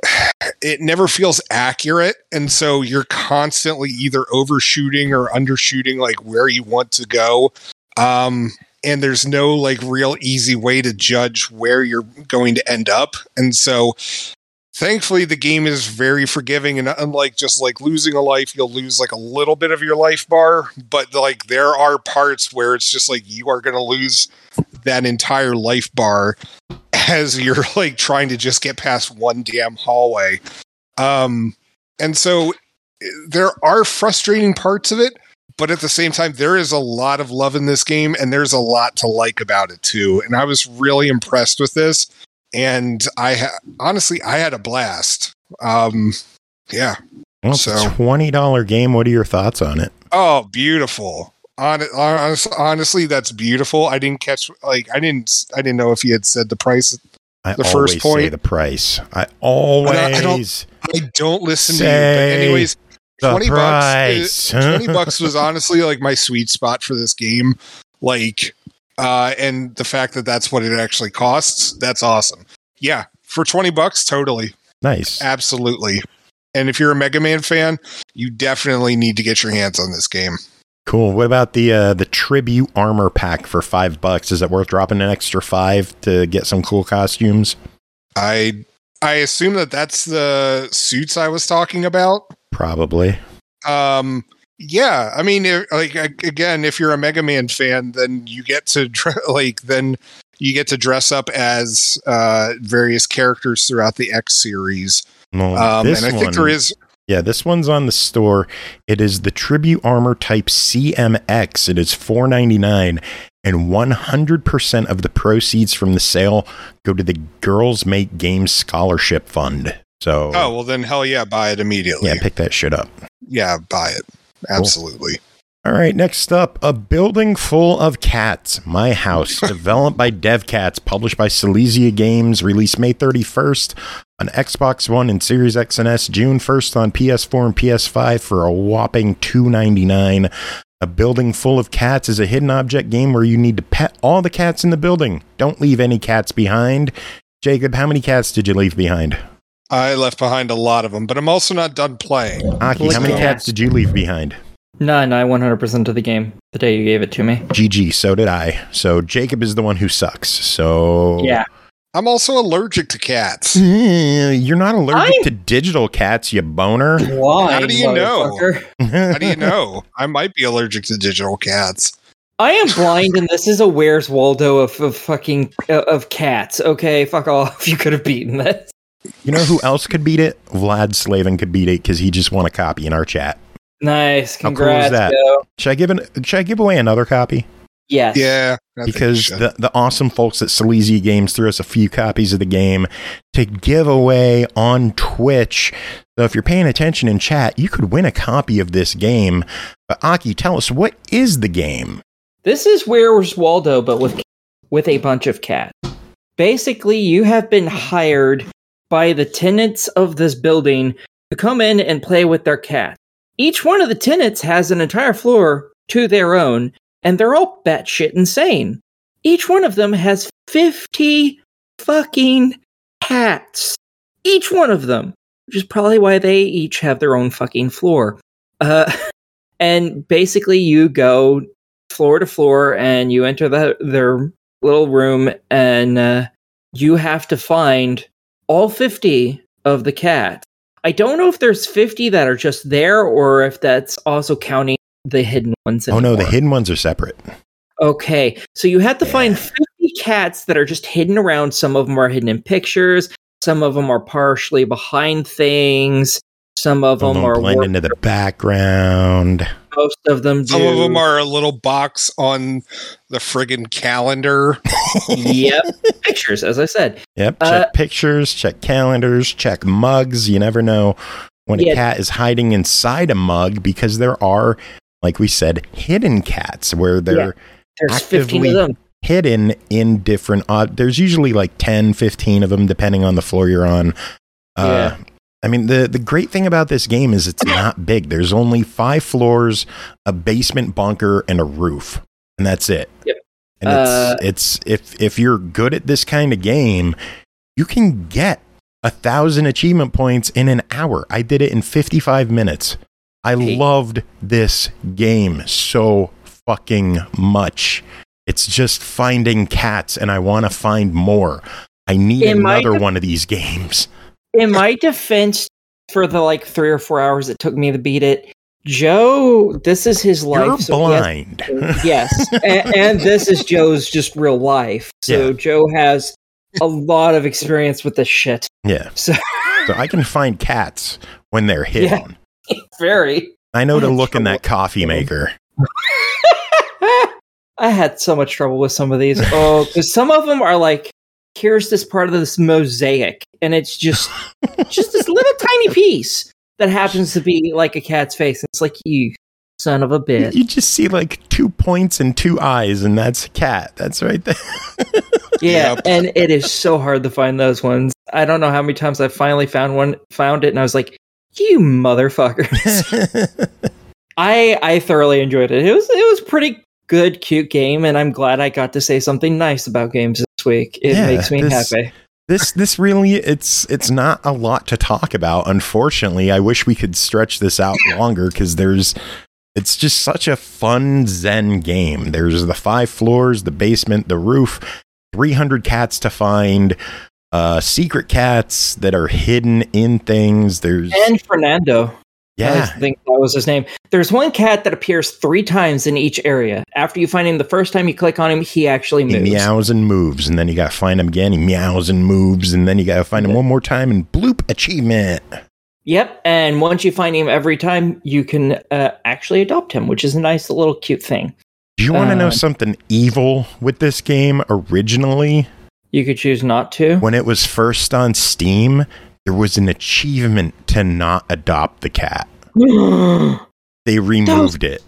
it never feels accurate. And so you're constantly either overshooting or undershooting like where you want to go. Um, and there's no like real easy way to judge where you're going to end up. And so thankfully the game is very forgiving, and unlike just like losing a life, you'll lose like a little bit of your life bar, but like there are parts where it's just like you are going to lose that entire life bar as you're like trying to just get past one damn hallway. Um, and so there are frustrating parts of it, but at the same time, there is a lot of love in this game, and there's a lot to like about it too. And I was really impressed with this. And I ha- honestly, I had a blast. Um, yeah. Well, it's so, a twenty dollars game. What are your thoughts on it? Oh, beautiful. On, honest, honestly, that's beautiful. I didn't catch, like, I didn't, I didn't know if you had said the price. I the always first point. say the price. I always. I don't, I don't, I don't listen to you. But anyways, twenty bucks. twenty bucks was honestly like my sweet spot for this game. Like, Uh, and the fact that that's what it actually costs, that's awesome. Yeah, for twenty bucks, totally. Nice. Absolutely. And if you're a Mega Man fan, you definitely need to get your hands on this game. Cool. What about the uh, the tribute armor pack for five bucks? Is it worth dropping an extra five to get some cool costumes? I I assume that that's the suits I was talking about. Probably. Um. Yeah, I mean, if, like again, if you're a Mega Man fan, then you get to like then you get to dress up as uh, various characters throughout the X series. Well, um, this and I one, think there is. Yeah, this one's on the store. It is the Tribute Armor Type C M X. It is four ninety-nine, and one hundred percent of the proceeds from the sale go to the Girls Make Games Scholarship Fund. So, oh, well then hell yeah, buy it immediately. Yeah, pick that shit up. Yeah, buy it. Absolutely. Cool. All right, next up, A Building Full of Cats, My House, developed by DevCats, published by Silesia Games, released May thirty-first on Xbox One and Series X and S, June first on P S four and P S five for a whopping two dollars and ninety-nine cents. A Building Full of Cats is a hidden object game where you need to pet all the cats in the building. Don't leave any cats behind. Jacob, how many cats did you leave behind? I left behind a lot of them, but I'm also not done playing. Aki, how many cats did you leave behind? None. I one hundred percent of the game the day you gave it to me. G G, so did I. So Jacob is the one who sucks. So yeah. I'm also allergic to cats. You're not allergic I'm... to digital cats, you boner. Why? How do you know? How do you know? I might be allergic to digital cats. I am blind, and this is a Where's Waldo of, of fucking uh, of cats. Okay, fuck off. You could have beaten this. You know who else could beat it? Vlad Slavin could beat it because he just won a copy in our chat. Nice, congrats. How cool is that? Joe. Should I give an, Should I give away another copy? Yes. Yeah. I because the, the awesome folks at Silesia Games threw us a few copies of the game to give away on Twitch. So if you're paying attention in chat, you could win a copy of this game. But Aki, tell us, what is the game? This is Where's Waldo, but with with a bunch of cats. Basically, you have been hired by the tenants of this building to come in and play with their cat. Each one of the tenants has an entire floor to their own, and they're all batshit insane. Each one of them has fifty fucking cats. Each one of them. Which is probably why they each have their own fucking floor. Uh, and basically you go floor to floor and you enter the, their little room and uh, you have to find all fifty of the cats. I don't know if there's fifty that are just there or if that's also counting the hidden ones anymore. Oh no, the hidden ones are separate. Okay, so you have to yeah. find fifty cats that are just hidden around. Some of them are hidden in pictures. Some of them are partially behind things. Some of Some them, them are blend into the background. Most of them do. Some of them are a little box on the friggin' calendar. Yep. Pictures, as I said. Yep. Uh, check pictures, check calendars, check mugs. You never know when yeah. a cat is hiding inside a mug because there are, like we said, hidden cats where they're yeah. There's fifteen of them. Hidden in different, uh, there's usually like ten, fifteen of them, depending on the floor you're on. Uh, yeah. I mean, the, the great thing about this game is it's not big. There's only five floors, a basement bunker, and a roof. And that's it. Yep. And uh, it's, it's, if, if you're good at this kind of game, you can get a thousand achievement points in an hour. I did it in fifty-five minutes. I hey. loved this game so fucking much. It's just finding cats, and I want to find more. I need in another de- one of these games. In my defense, for the like three or four hours it took me to beat it, Joe, this is his life. You're so blind. Has, yes, and, and this is Joe's just real life. So yeah. Joe has a lot of experience with this shit. Yeah. So, so I can find cats when they're hidden. Yeah, very. I know to look in that coffee maker. I had so much trouble with some of these. Oh, because some of them are like, here's this part of this mosaic, and it's just just this little tiny piece that happens to be like a cat's face. And it's like, you son of a bitch. You just see like two points and two eyes, and that's a cat. That's right there. Yeah, yep. And it is so hard to find those ones. I don't know how many times I finally found one, found it, and I was like, you motherfuckers. I I thoroughly enjoyed it. It was it was pretty good, cute game, and I'm glad I got to say something nice about games this week. It yeah, makes me this, happy. This this really it's it's not a lot to talk about. Unfortunately, I wish we could stretch this out longer because there's it's just such a fun Zen game. There's the five floors, the basement, the roof, three hundred cats to find, uh, secret cats that are hidden in things. There's and Fernando. Yeah. I think that was his name. There's one cat that appears three times in each area. After you find him the first time you click on him, he actually moves. He meows and moves, and then you gotta find him again. He meows and moves, and then you gotta find him one more time, and bloop, achievement. Yep, and once you find him every time, you can uh, actually adopt him, which is a nice little cute thing. Do you want to Uh, know something evil with this game originally? You could choose not to. When it was first on Steam, there was an achievement to not adopt the cat. They removed it.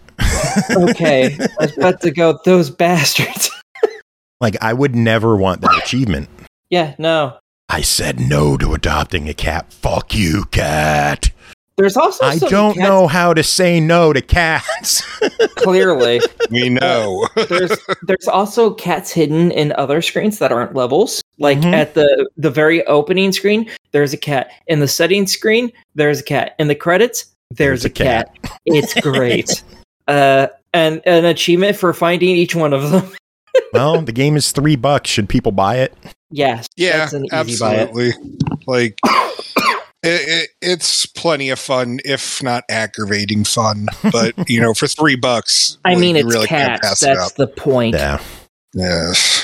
Okay, I was about to go, those bastards. Like, I would never want that achievement. Yeah, no. I said no to adopting a cat. Fuck you, cat. There's also I some don't cats- know how to say no to cats. Clearly. We know. there's there's also cats hidden in other screens that aren't levels. Like Mhm. at the the very opening screen, there's a cat. In the settings screen, there's a cat. In the credits, there's, There's a, a cat. cat. It's great. uh, and an achievement for finding each one of them. Well, the game is three bucks. Should people buy it? Yes, Yeah, that's an easy buy it. absolutely. Like, it, it, it's plenty of fun, if not aggravating fun. But you know, for three bucks, I like, mean, you it's really can't cats. pass it That's up. the point. Yeah. Yes.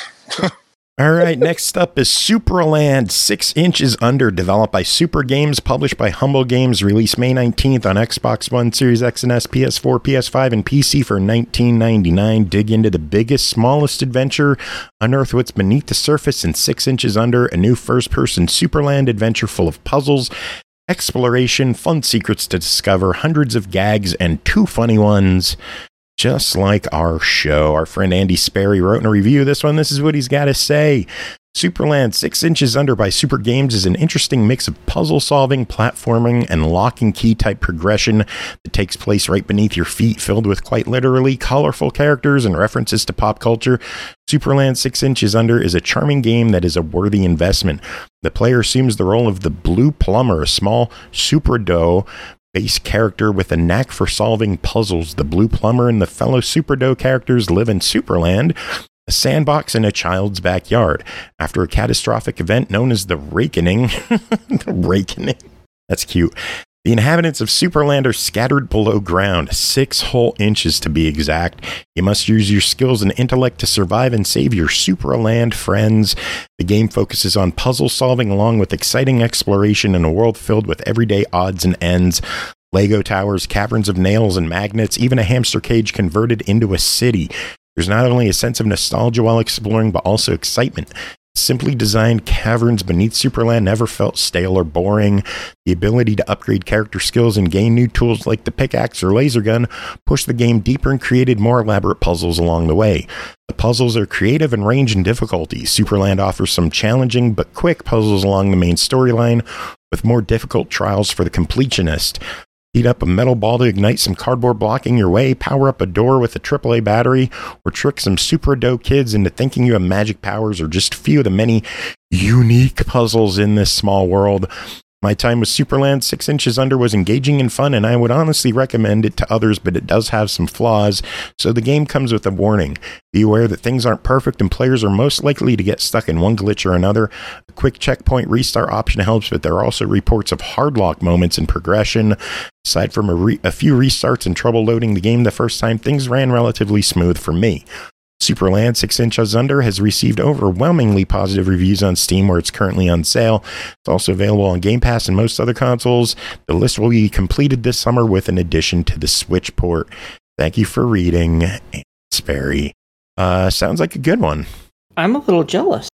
All right, next up is Superland, six inches under, developed by Super Games, published by Humble Games, released May nineteenth on Xbox One, Series X and S, P S four, P S five, and P C for nineteen ninety-nine. Dig into the biggest, smallest adventure, unearth what's beneath the surface in six inches under, a new first-person Superland adventure full of puzzles, exploration, fun secrets to discover, hundreds of gags, and two funny ones. Just like our show. Our friend Andy Sperry wrote in a review of this one. This is what he's got to say. Superland six inches under by Super Games is an interesting mix of puzzle solving, platforming, and lock and key type progression that takes place right beneath your feet, filled with quite literally colorful characters and references to pop culture. Superland six inches under is a charming game that is a worthy investment. The player assumes the role of the Blue Plumber, a small superdo base character with a knack for solving puzzles. The Blue Plumber and the fellow Superdo characters live in Superland, a sandbox in a child's backyard. After a catastrophic event known as the Rakening, the Rakening, that's cute. The inhabitants of Superland are scattered below ground, six whole inches to be exact. You must use your skills and intellect to survive and save your Superland friends. The game focuses on puzzle solving along with exciting exploration in a world filled with everyday odds and ends. Lego towers, caverns of nails and magnets, even a hamster cage converted into a city. There's not only a sense of nostalgia while exploring, but also excitement. Simply designed caverns beneath Superland never felt stale or boring. The ability to upgrade character skills and gain new tools like the pickaxe or laser gun pushed the game deeper and created more elaborate puzzles along the way. The puzzles are creative and range in difficulty. Superland offers some challenging but quick puzzles along the main storyline, with more difficult trials for the completionist. Heat up a metal ball to ignite some cardboard blocking your way, power up a door with a triple A battery, or trick some super dope kids into thinking you have magic powers, or just a few of the many unique puzzles in this small world. My time with Superland six inches under was engaging and fun, and I would honestly recommend it to others, but it does have some flaws, so the game comes with a warning. Be aware that things aren't perfect and players are most likely to get stuck in one glitch or another. A quick checkpoint restart option helps, but there are also reports of hard lock moments in progression. Aside from a, re- a few restarts and trouble loading the game the first time, things ran relatively smooth for me. Superland six inches under has received overwhelmingly positive reviews on Steam, where it's currently on sale. It's also available on Game Pass and most other consoles. The list will be completed this summer with an addition to the Switch port. Thank you for reading. It's very uh sounds like a good one. I'm a little jealous.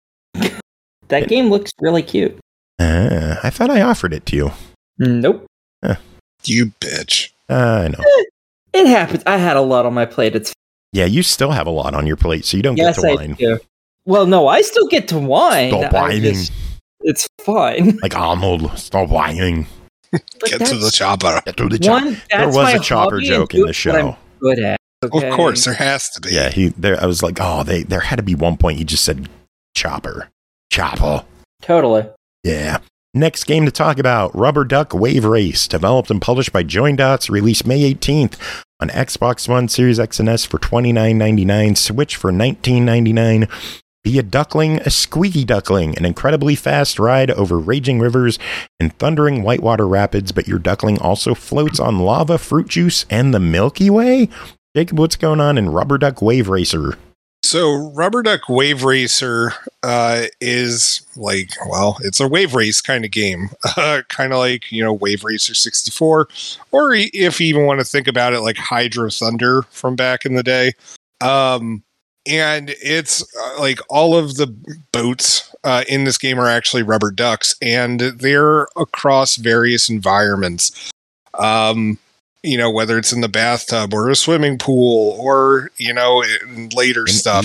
That game looks really cute. Uh, I thought I offered it to you. Nope. You bitch. Uh, I know. It happens. I had a lot on my plate. It's Yeah, you still have a lot on your plate, so you don't yes, get to I whine. do. Well, no, I still get to whine. Stop I whining. just- it's fine. Like Arnold, stop whining. Like, Get to the that's chopper. Get to the chopper. One, There that's was my a chopper hobby joke and in the do what I'm show. good at. Okay? Of course, there has to be. Yeah, he there I was like, oh, they there had to be one point he just said chopper. Chopper. Totally. Yeah. Next game to talk about, Rubber Duck Wave Race, developed and published by Join Dots, released May eighteenth on Xbox One, Series X and S for twenty-nine ninety-nine, Switch for nineteen ninety-nine. Be a duckling, a squeaky duckling, an incredibly fast ride over raging rivers and thundering whitewater rapids, but your duckling also floats on lava, fruit juice, and the Milky Way? Jacob, what's going on in Rubber Duck Wave Racer? So, Rubber Duck Wave Racer uh, is like, well, it's a wave race kind of game. Uh, kind of like, you know, Wave Racer sixty-four. Or if you even want to think about it like Hydro Thunder from back in the day. Um, and it's uh, like all of the boats uh, in this game are actually rubber ducks, and they're across various environments. Um, you know, whether it's in the bathtub or a swimming pool or, you know, in later in stuff.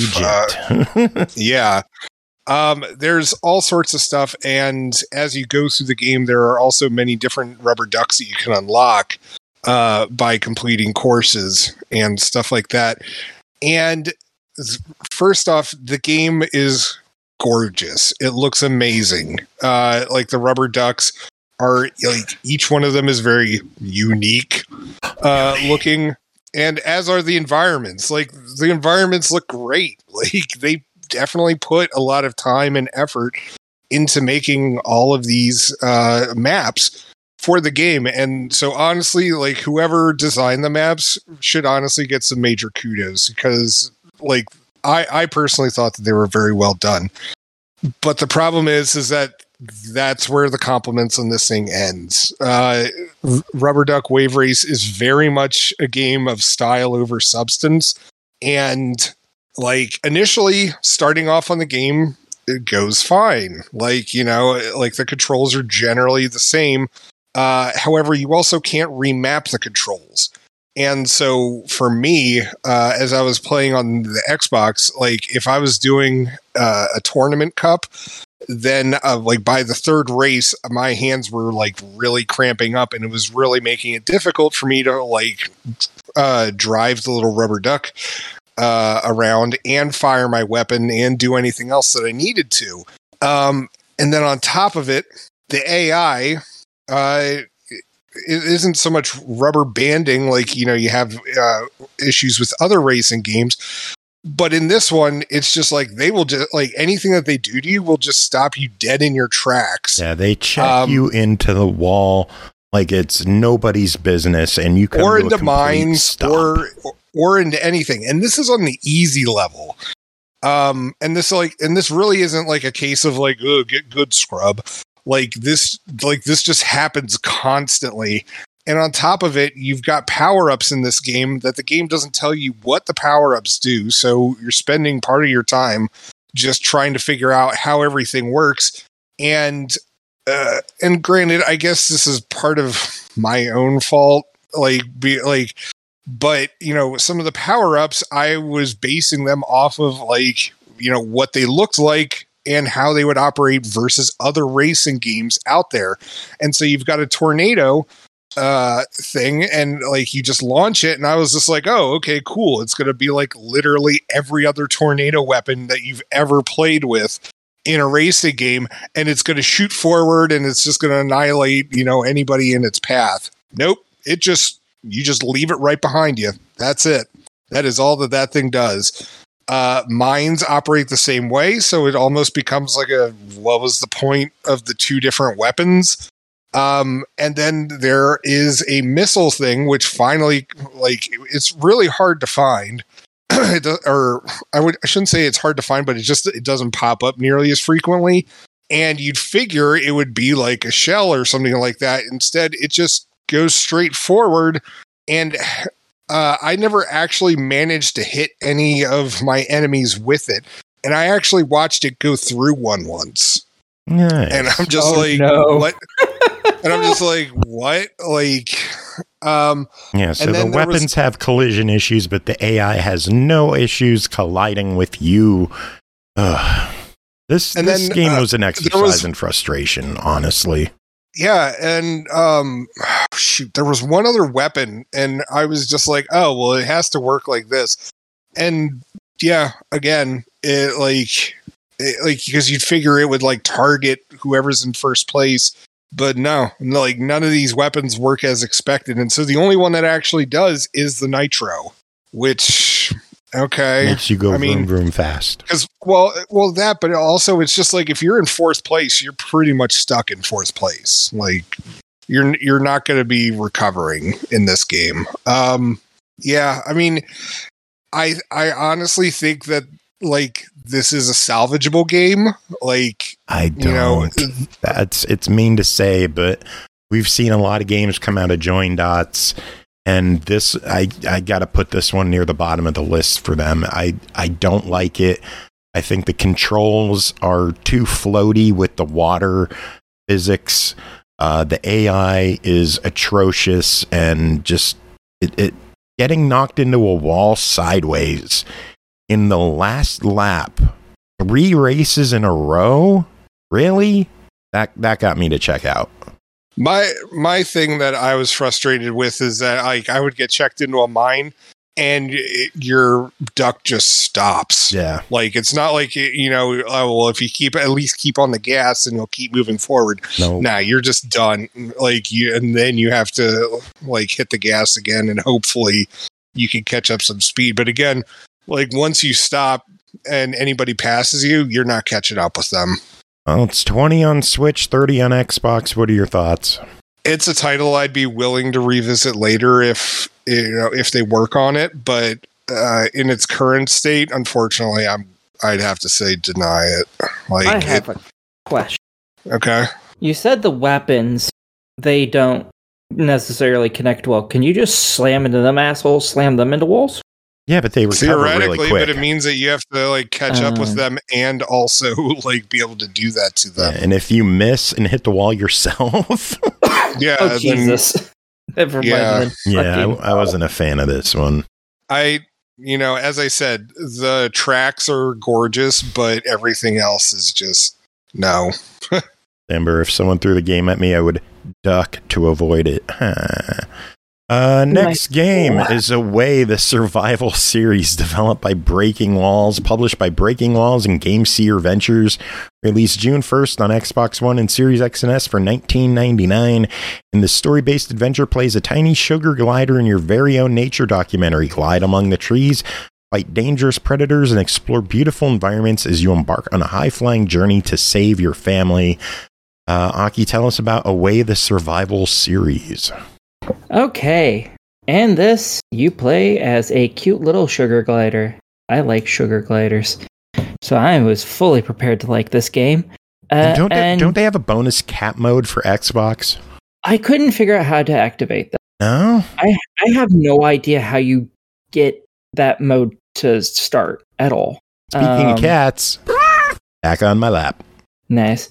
Uh, yeah. Um, there's all sorts of stuff. And as you go through the game, there are also many different rubber ducks that you can unlock uh, by completing courses and stuff like that. And first off, the game is gorgeous. It looks amazing. Uh, like the rubber ducks are like each one of them is very unique uh, looking, and as are the environments. Like the environments look great. Like they definitely put a lot of time and effort into making all of these uh, maps for the game. And so honestly, like whoever designed the maps should honestly get some major kudos, because like I, I personally thought that they were very well done. But the problem is, is that that's where the compliments on this thing ends. Uh, Rubber Duck Wave Race is very much a game of style over substance. And like initially starting off on the game, it goes fine. Like, you know, like the controls are generally the same. Uh, however, you also can't remap the controls. And so for me, uh, as I was playing on the Xbox, like if I was doing uh, a tournament cup, then uh, like by the third race, my hands were like really cramping up, and it was really making it difficult for me to like uh, drive the little rubber duck uh, around and fire my weapon and do anything else that I needed to. Um, and then on top of it, the A I, uh, it isn't so much rubber banding like, you know, you have uh, issues with other racing games. But in this one, it's just like they will just like anything that they do to you will just stop you dead in your tracks. Yeah, they check um, you into the wall like it's nobody's business, and you come or to into mines or or into anything. And this is on the easy level. Um, and this like and this really isn't like a case of like, oh, get good, scrub. Like this, like this just happens constantly. And on top of it, you've got power-ups in this game that the game doesn't tell you what the power-ups do. So you're spending part of your time just trying to figure out how everything works. And uh, and granted, I guess this is part of my own fault. Like, be like, but you know, some of the power-ups, I was basing them off of like, you know, what they looked like and how they would operate versus other racing games out there. And so you've got a tornado uh thing, and like you just launch it, and I was just like, oh, okay, cool. It's gonna be like literally every other tornado weapon that you've ever played with in a racing game, and it's gonna shoot forward and it's just gonna annihilate, you know, anybody in its path. Nope. It just, you just leave it right behind you. That's it. That is all that that thing does. Uh mines operate the same way, so it almost becomes like a, what was the point of the two different weapons? Um, and then there is a missile thing, which finally, like, it's really hard to find. it does, or I would, I shouldn't say it's hard to find, but it just, it doesn't pop up nearly as frequently. And you'd figure it would be like a shell or something like that. Instead, it just goes straight forward. And uh, I never actually managed to hit any of my enemies with it. And I actually watched it go through one once. Nice. And I'm just Oh, like, no. what? And I'm just like, what? Like, um, yeah, so and the then there weapons was- have collision issues, but the A I has no issues colliding with you. Ugh. This, And this then, game uh, was an there exercise was- in frustration, honestly. yeah. And, um, shoot, there was one other weapon, and I was just like, oh, well, it has to work like this. And yeah, again, it like, it, like, because you'd figure it would like target whoever's in first place. But no, like none of these weapons work as expected. And so the only one that actually does is the nitro, which, okay. Makes you go I vroom, mean, vroom fast. Because, well, well, that, but also it's just like if you're in fourth place, you're pretty much stuck in fourth place. Like you're you're not going to be recovering in this game. Um, yeah, I mean, I I honestly think that like this is a salvageable game. Like I don't. you know, That's it's mean to say, but we've seen a lot of games come out of Join Dots, And this, I, I got to put this one near the bottom of the list for them. I, I don't like it. I think the controls are too floaty with the water physics. Uh, the A I is atrocious, and just it, it getting knocked into a wall sideways in the last lap, three races in a row. Really? That that got me to check out. My my thing that I was frustrated with is that like I would get checked into a mine and it, your duck just stops. Yeah. Like it's not like, you know, oh, well, if you keep at least keep on the gas and you'll keep moving forward. No. Nah, you're just done. Like you, and then you have to like hit the gas again and hopefully you can catch up some speed. But again, like once you stop and anybody passes you, you're not catching up with them. Well, it's twenty on Switch, thirty on Xbox. What are your thoughts? It's a title I'd be willing to revisit later if you know if they work on it, but uh, in its current state, unfortunately, I'm I'd have to say deny it. Like I have it, a question. Okay. You said the weapons, they don't necessarily connect well. Can you just slam into them assholes, slam them into walls? Yeah, but they recover Theoretically, really quick. but it means that you have to like catch uh, up with them and also like be able to do that to them. Yeah, and if you miss and hit the wall yourself, yeah, oh Jesus! Then, Never yeah, mind. yeah, I, I wasn't a fan of this one. I, you know, as I said, the tracks are gorgeous, but everything else is just no. Amber, if someone threw the game at me, I would duck to avoid it. Huh. Uh, next game is Away, the survival series developed by Breaking Walls, published by Breaking Walls and Game Seer Ventures, released June first on Xbox One and Series X and S for nineteen ninety-nine. And the story-based adventure plays a tiny sugar glider in your very own nature documentary. Glide among the trees, fight dangerous predators, and explore beautiful environments as you embark on a high-flying journey to save your family. Uh, Aki, tell us about Away, the survival series. Okay, and this, you play as a cute little sugar glider. I like sugar gliders, so I was fully prepared to like this game. Uh, and don't, they, and don't they have a bonus cat mode for Xbox? I couldn't figure out how to activate that. No? I, I have no idea how you get that mode to start at all. Speaking um, of cats, back on my lap. Nice.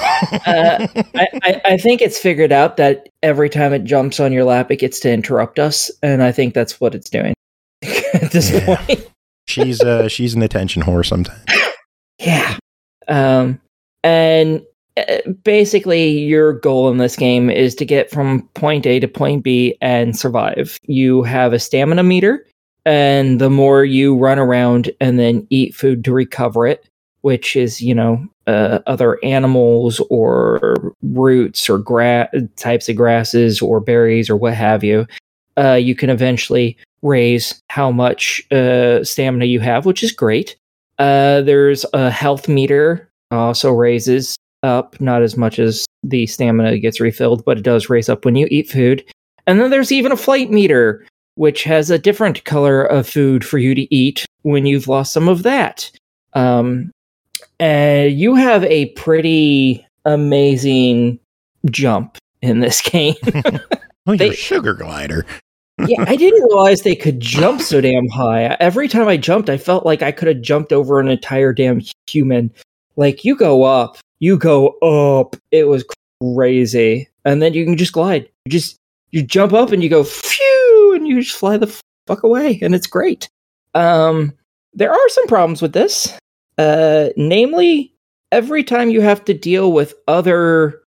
uh, I, I, I think it's figured out that every time it jumps on your lap, it gets to interrupt us, and I think that's what it's doing at this yeah. point. she's uh, she's an attention whore sometimes. Yeah. Um, and uh, basically, your goal in this game is to get from point A to point B and survive. You have a stamina meter, and the more you run around and then eat food to recover it, which is, you know, uh, other animals or roots or gra- types of grasses or berries or what have you, uh, you can eventually raise how much uh, stamina you have, which is great. Uh, there's a health meter, also raises up, not as much as the stamina gets refilled, but it does raise up when you eat food. And then there's even a flight meter, which has a different color of food for you to eat when you've lost some of that. Um, Uh, you have a pretty amazing jump in this game. Oh, you're a sugar glider. Yeah, I didn't realize they could jump so damn high. Every time I jumped, I felt like I could have jumped over an entire damn human. Like, you go up, you go up. It was crazy. And then you can just glide. You just, you jump up and you go, phew, and you just fly the fuck away. And it's great. Um, there are some problems with this. Uh, namely, every time you have to deal with other,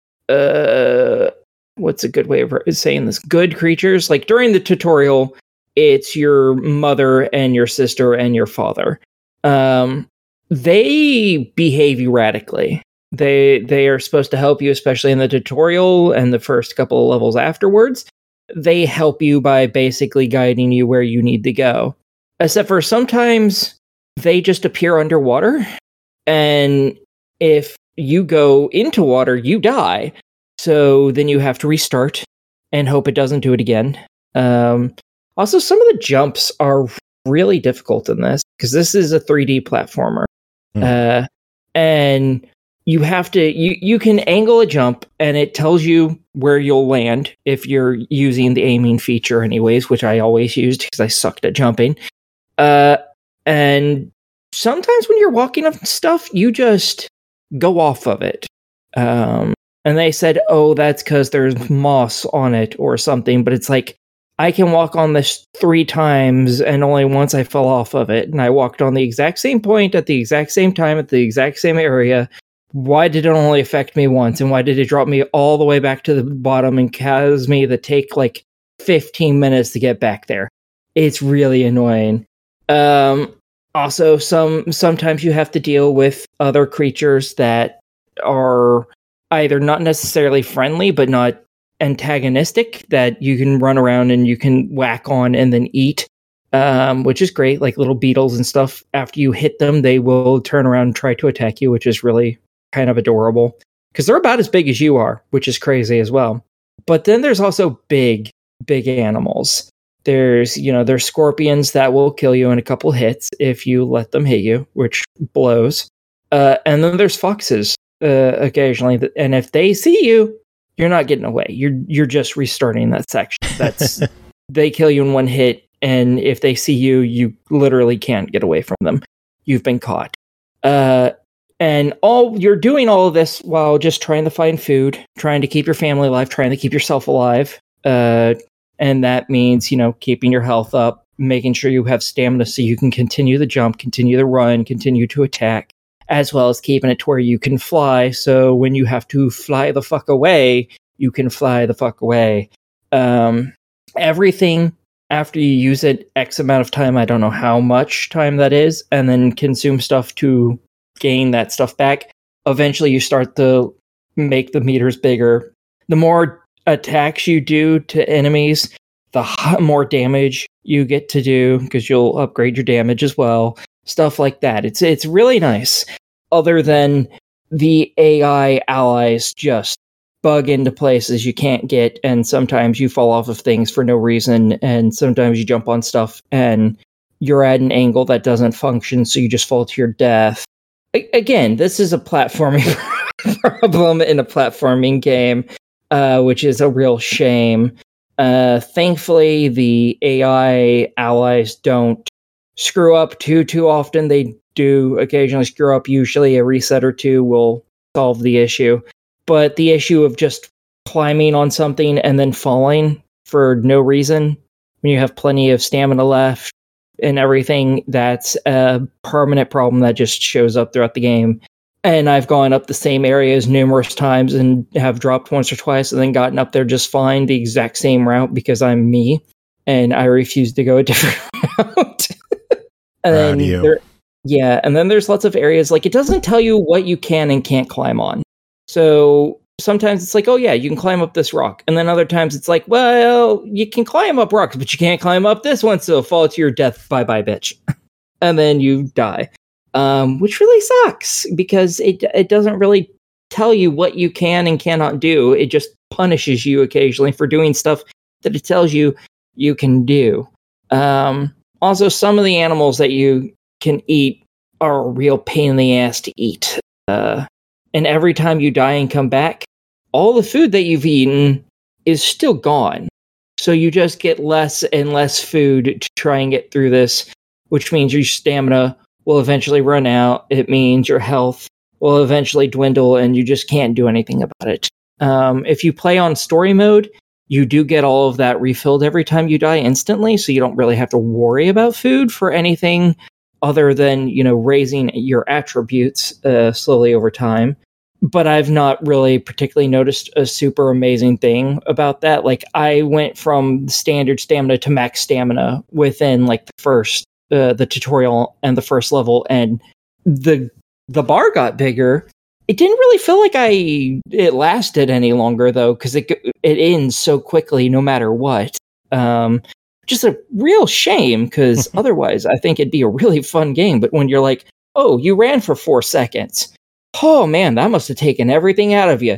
uh, what's a good way of saying this? Good creatures. Like during the tutorial, it's your mother and your sister and your father. Um, they behave erratically. They they are supposed to help you, especially in the tutorial and the first couple of levels afterwards. They help you by basically guiding you where you need to go. Except for sometimes they just appear underwater, and if you go into water, you die. So then you have to restart and hope it doesn't do it again. Um, also, some of the jumps are really difficult in this, because this is a three D platformer. Mm. Uh, and you have to you you can angle a jump, and it tells you where you'll land if you're using the aiming feature, anyways, which I always used because I sucked at jumping. Uh, and sometimes when you're walking up stuff, you just go off of it. Um, and they said, "Oh, that's because there's moss on it or something." But it's like, I can walk on this three times, and only once I fell off of it. And I walked on the exact same point at the exact same time at the exact same area. Why did it only affect me once? And why did it drop me all the way back to the bottom and cause me to take like fifteen minutes to get back there? It's really annoying. Um, also, some sometimes you have to deal with other creatures that are either not necessarily friendly, but not antagonistic, that you can run around and you can whack on and then eat, um, which is great, like little beetles and stuff. After you hit them, they will turn around and try to attack you, which is really kind of adorable, because they're about as big as you are, which is crazy as well. But then there's also big, big animals. There's, you know, there's scorpions that will kill you in a couple hits if you let them hit you, which blows. Uh, and then there's foxes uh, occasionally, and if they see you, you're not getting away. You're you're just restarting that section. That's they kill you in one hit, and if they see you, you literally can't get away from them. You've been caught. Uh, and all you're doing all of this while just trying to find food, trying to keep your family alive, trying to keep yourself alive. Uh, and that means, you know, keeping your health up, making sure you have stamina so you can continue the jump, continue the run, continue to attack, as well as keeping it to where you can fly. So when you have to fly the fuck away, you can fly the fuck away. Um, everything after you use it X amount of time, I don't know how much time that is, and then consume stuff to gain that stuff back. Eventually you start to make the meters bigger. The more attacks you do to enemies, the more damage you get to do, because you'll upgrade your damage as well. Stuff like that. It's it's really nice. Other than the A I allies just bug into places you can't get, and sometimes you fall off of things for no reason, and sometimes you jump on stuff and you're at an angle that doesn't function, so you just fall to your death. A- again, this is a platforming problem in a platforming game, uh, which is a real shame. Uh, thankfully, the A I allies don't screw up too, too often. They do occasionally screw up. Usually a reset or two will solve the issue. But the issue of just climbing on something and then falling for no reason, when you have plenty of stamina left and everything, that's a permanent problem that just shows up throughout the game. And I've gone up the same areas numerous times and have dropped once or twice and then gotten up there just fine, the exact same route, because I'm me and I refuse to go a different route. And then there, yeah, and then there's lots of areas, like, it doesn't tell you what you can and can't climb on. So sometimes it's like, oh yeah, you can climb up this rock. And then other times it's like, well, you can climb up rocks, but you can't climb up this one, so fall to your death. Bye-bye, bitch. And then you die. Um, which really sucks, because it it doesn't really tell you what you can and cannot do. It just punishes you occasionally for doing stuff that it tells you you can do. Um, also, some of the animals that you can eat are a real pain in the ass to eat. Uh, and every time you die and come back, all the food that you've eaten is still gone. So you just get less and less food to try and get through this, which means your stamina will eventually run out. It means your health will eventually dwindle, and you just can't do anything about it. Um, if you play on story mode, you do get all of that refilled every time you die instantly, so you don't really have to worry about food for anything other than, you know, raising your attributes uh, slowly over time. But I've not really particularly noticed a super amazing thing about that. Like, I went from standard stamina to max stamina within, like, the first Uh, the tutorial and the first level, and the the bar got bigger. It didn't really feel like I it lasted any longer, though, because it it ends so quickly no matter what. Um, just a real shame, because otherwise I think it'd be a really fun game. But when you're like, oh, you ran for four seconds. Oh man, that must have taken everything out of you.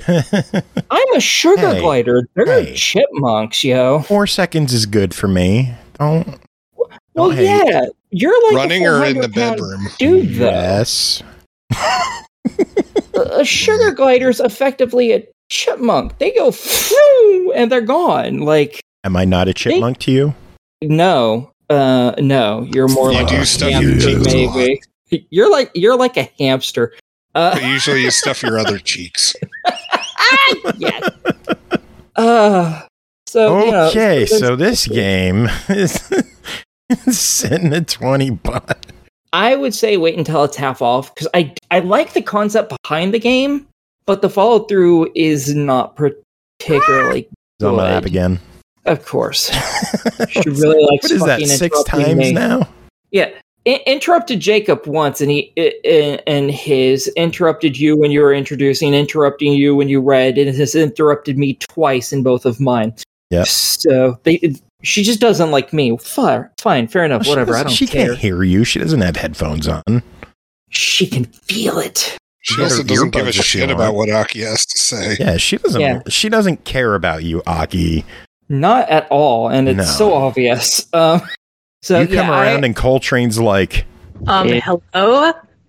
I'm a sugar hey, glider. They're hey. chipmunks, yo. Four seconds is good for me. Don't. Well, don't hate. yeah, you're like running or in the bedroom. Dude, though. Yes. a sugar glider's effectively a chipmunk. They go and they're gone. Like, am I not a chipmunk they, to you? No, uh, no. You're more you like do a stuff hamster, your cheeks maybe. You're like you're like a hamster. Uh, but usually you stuff your other cheeks. Yes. Uh, so okay, you know, so, so this game is sitting at twenty bucks. I would say wait until it's half off because I I like the concept behind the game, but the follow through is not particularly good. On my app again. Of course, she really likes. What is that? Six times me. now? Yeah, I- interrupted Jacob once, and he I- and his interrupted you when you were introducing, interrupting you when you read, and has interrupted me twice in both of mine. Yeah. So they. She just doesn't like me. Fine, fine, fair enough. Well, whatever. I don't she care. She can't hear you. She doesn't have headphones on. She can feel it. She also doesn't give a shit about what Aki has to say. Yeah, she doesn't. Yeah. She doesn't care about you, Aki. Not at all, and it's no. so obvious. Um, so you come yeah, around I, and Coltrane's like, um, it, hello.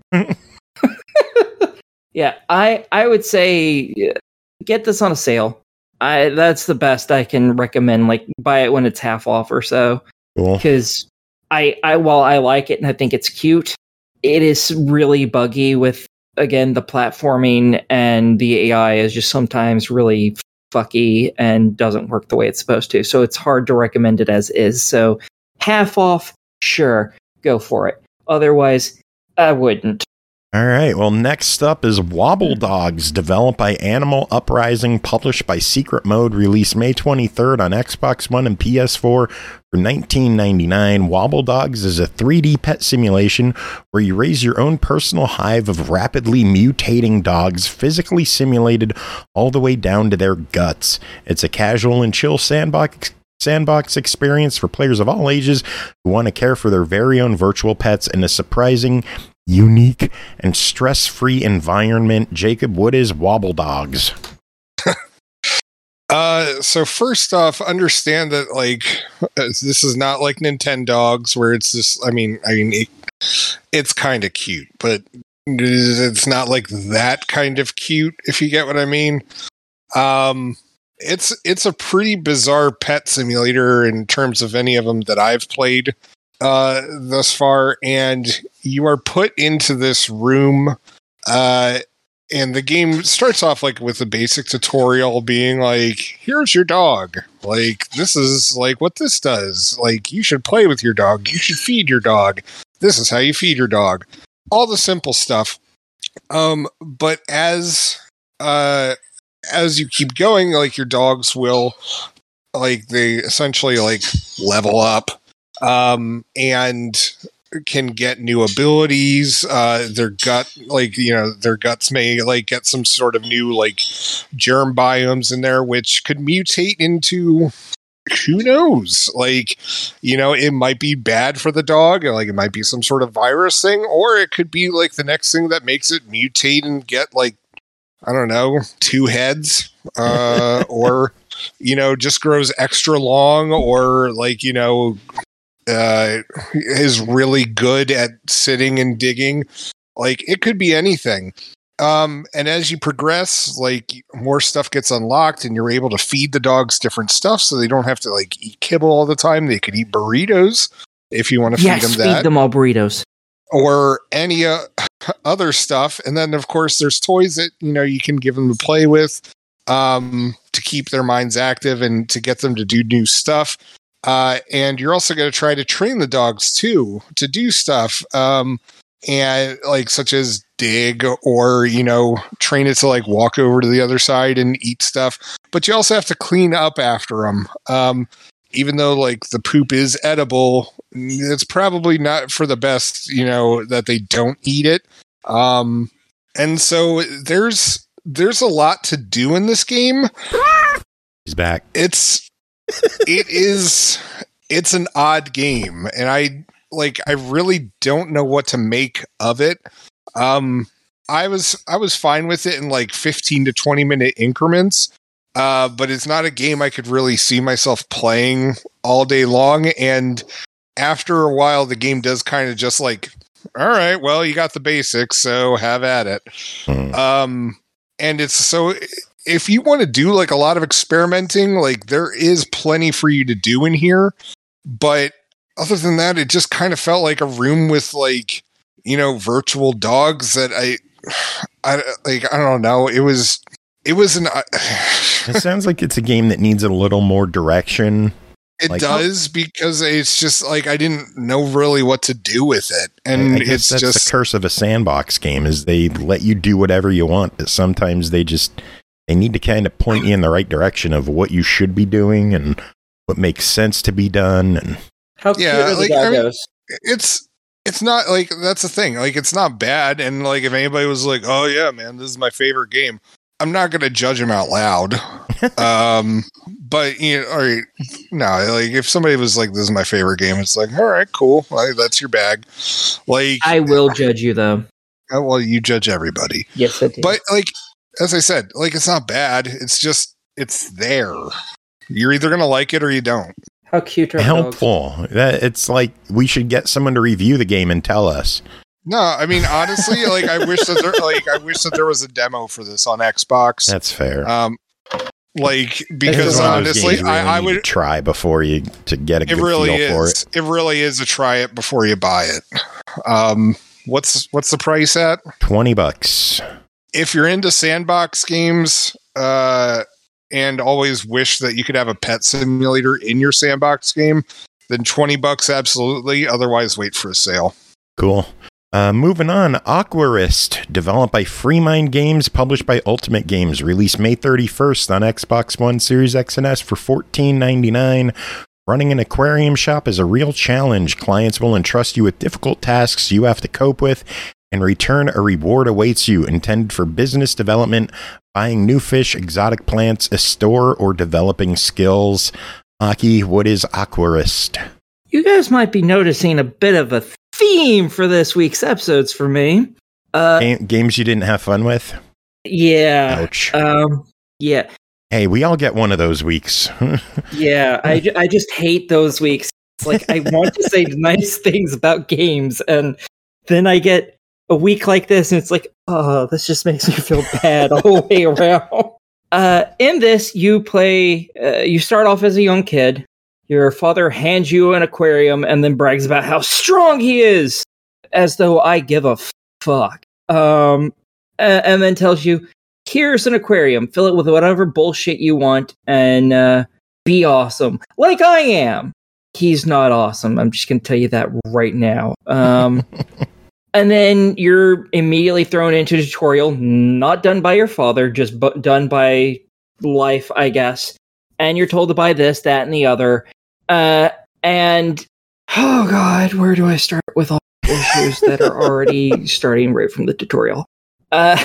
yeah, I I would say get this on a sale. I that's the best I can recommend. Like buy it when it's half off or so. Cool. Because I I while I like it and I think it's cute, it is really buggy with again the platforming, and the A I is just sometimes really fucky and doesn't work the way it's supposed to. So it's hard to recommend it as is. So half off, sure, go for it. Otherwise, I wouldn't. All right. Well, next up is Wobble Dogs, developed by Animal Uprising, published by Secret Mode, released May twenty-third on Xbox One and P S four for nineteen ninety-nine. Wobble Dogs is a three D pet simulation where you raise your own personal hive of rapidly mutating dogs, physically simulated all the way down to their guts. It's a casual and chill sandbox sandbox experience for players of all ages who want to care for their very own virtual pets in a surprising, unique, and stress-free environment. Jacob, what is Wobble Dogs? uh, so first off, understand that like this is not like Nintendogs, where it's just. I mean, I mean, it, it's kind of cute, but it's not like that kind of cute. If you get what I mean. Um, it's it's a pretty bizarre pet simulator in terms of any of them that I've played uh, thus far, and you are put into this room, uh, and the game starts off like with a basic tutorial being like, here's your dog. Like, this is like what this does. Like, you should play with your dog. You should feed your dog. This is how you feed your dog. All the simple stuff. Um, but as, uh, as you keep going, like your dogs will, like they essentially like level up, um, and can get new abilities. Uh, their gut, like, you know, their guts may like get some sort of new like germ biomes in there, which could mutate into, who knows? Like, you know, it might be bad for the dog, like it might be some sort of virus thing, or it could be like the next thing that makes it mutate and get like, I don't know, two heads, uh, or, you know, just grows extra long, or like, you know, uh, is really good at sitting and digging. Like, it could be anything. Um, and as you progress, like, more stuff gets unlocked and you're able to feed the dogs different stuff so they don't have to like eat kibble all the time. They could eat burritos if you want to yes, feed them that. Feed them all burritos. Or any uh, other stuff. And then, of course, there's toys that, you know, you can give them to play with, um, to keep their minds active and to get them to do new stuff. Uh, and you're also going to try to train the dogs, too, to do stuff, um, and like such as dig, or, you know, train it to like walk over to the other side and eat stuff. But you also have to clean up after them. Um, even though like the poop is edible, it's probably not for the best, you know, that they don't eat it. Um, and so there's, there's a lot to do in this game. He's back. It's, it is, it's an odd game. And I like, I really don't know what to make of it. Um, I was, I was fine with it in like fifteen to twenty minute increments. Uh, but it's not a game I could really see myself playing all day long. And after a while, the game does kind of just like all right, well, you got the basics, so have at it. Hmm. Um, and it's so if you want to do like a lot of experimenting, like there is plenty for you to do in here. But other than that, it just kind of felt like a room with like, you know, virtual dogs that I, I like, I don't know. It was, it was an, It sounds like it's a game that needs a little more direction. It like, does because it's just like I didn't know really what to do with it, and I guess it's that's just the curse of a sandbox game is they let you do whatever you want, but sometimes they just they need to kind of point you in the right direction of what you should be doing and what makes sense to be done. And How cute Yeah, are the like, I mean- doggos? it's it's not like that's the thing. Like it's not bad, and like if anybody was like, "Oh yeah, man, this is my favorite game," I'm not gonna judge him out loud. um, but you know, or no, like if somebody was like, "This is my favorite game," it's like, all right, cool, like, that's your bag. Like, I will judge you, though. uh, well, you judge everybody, Yes, I do. but like as I said, like it's not bad. It's just it's there. You're either gonna like it or you don't. How cute are dogs? helpful. That it's like we should get someone to review the game and tell us. No, I mean honestly, like I wish that there, like I wish that there was a demo for this on Xbox. That's fair. Um, like It's because one of those honestly, games you really I, I need to would. try before you to get a It good really feel for is. it. It really is a try it before you buy it. Um, what's what's the price at? Twenty bucks. If you're into sandbox games, uh, and always wish that you could have a pet simulator in your sandbox game, then twenty bucks absolutely. Otherwise, wait for a sale. Cool. Uh, moving on, Aquarist, developed by Freemind Games, published by Ultimate Games, released May thirty-first on Xbox One, Series X and S for fourteen ninety-nine. Running an aquarium shop is a real challenge. Clients will entrust you with difficult tasks you have to cope with. In return, a reward awaits you, intended for business development, buying new fish, exotic plants, a store, or developing skills. Aki, what is Aquarist? You guys might be noticing a bit of a theme for this week's episodes for me. Uh, Ga- games you didn't have fun with? yeah. Ouch. Um, yeah. Hey, we all get one of those weeks. Yeah. I, ju- I just hate those weeks. It's like I want to say nice things about games, and then I get a week like this, and it's like, oh, this just makes me feel bad all the way around. Uh, in this, you play, uh, you start off as a young kid. Your father hands you an aquarium and then brags about how strong he is, as though I give a f- fuck. Um, and, and then tells you, here's an aquarium, fill it with whatever bullshit you want, and uh, be awesome, like I am. He's not awesome. I'm just going to tell you that right now. Um, and then you're immediately thrown into a tutorial, not done by your father, just bu- done by life, I guess. And you're told to buy this, that, and the other. Uh, and, oh god, where do I start with all the issues that are already starting right from the tutorial? Uh,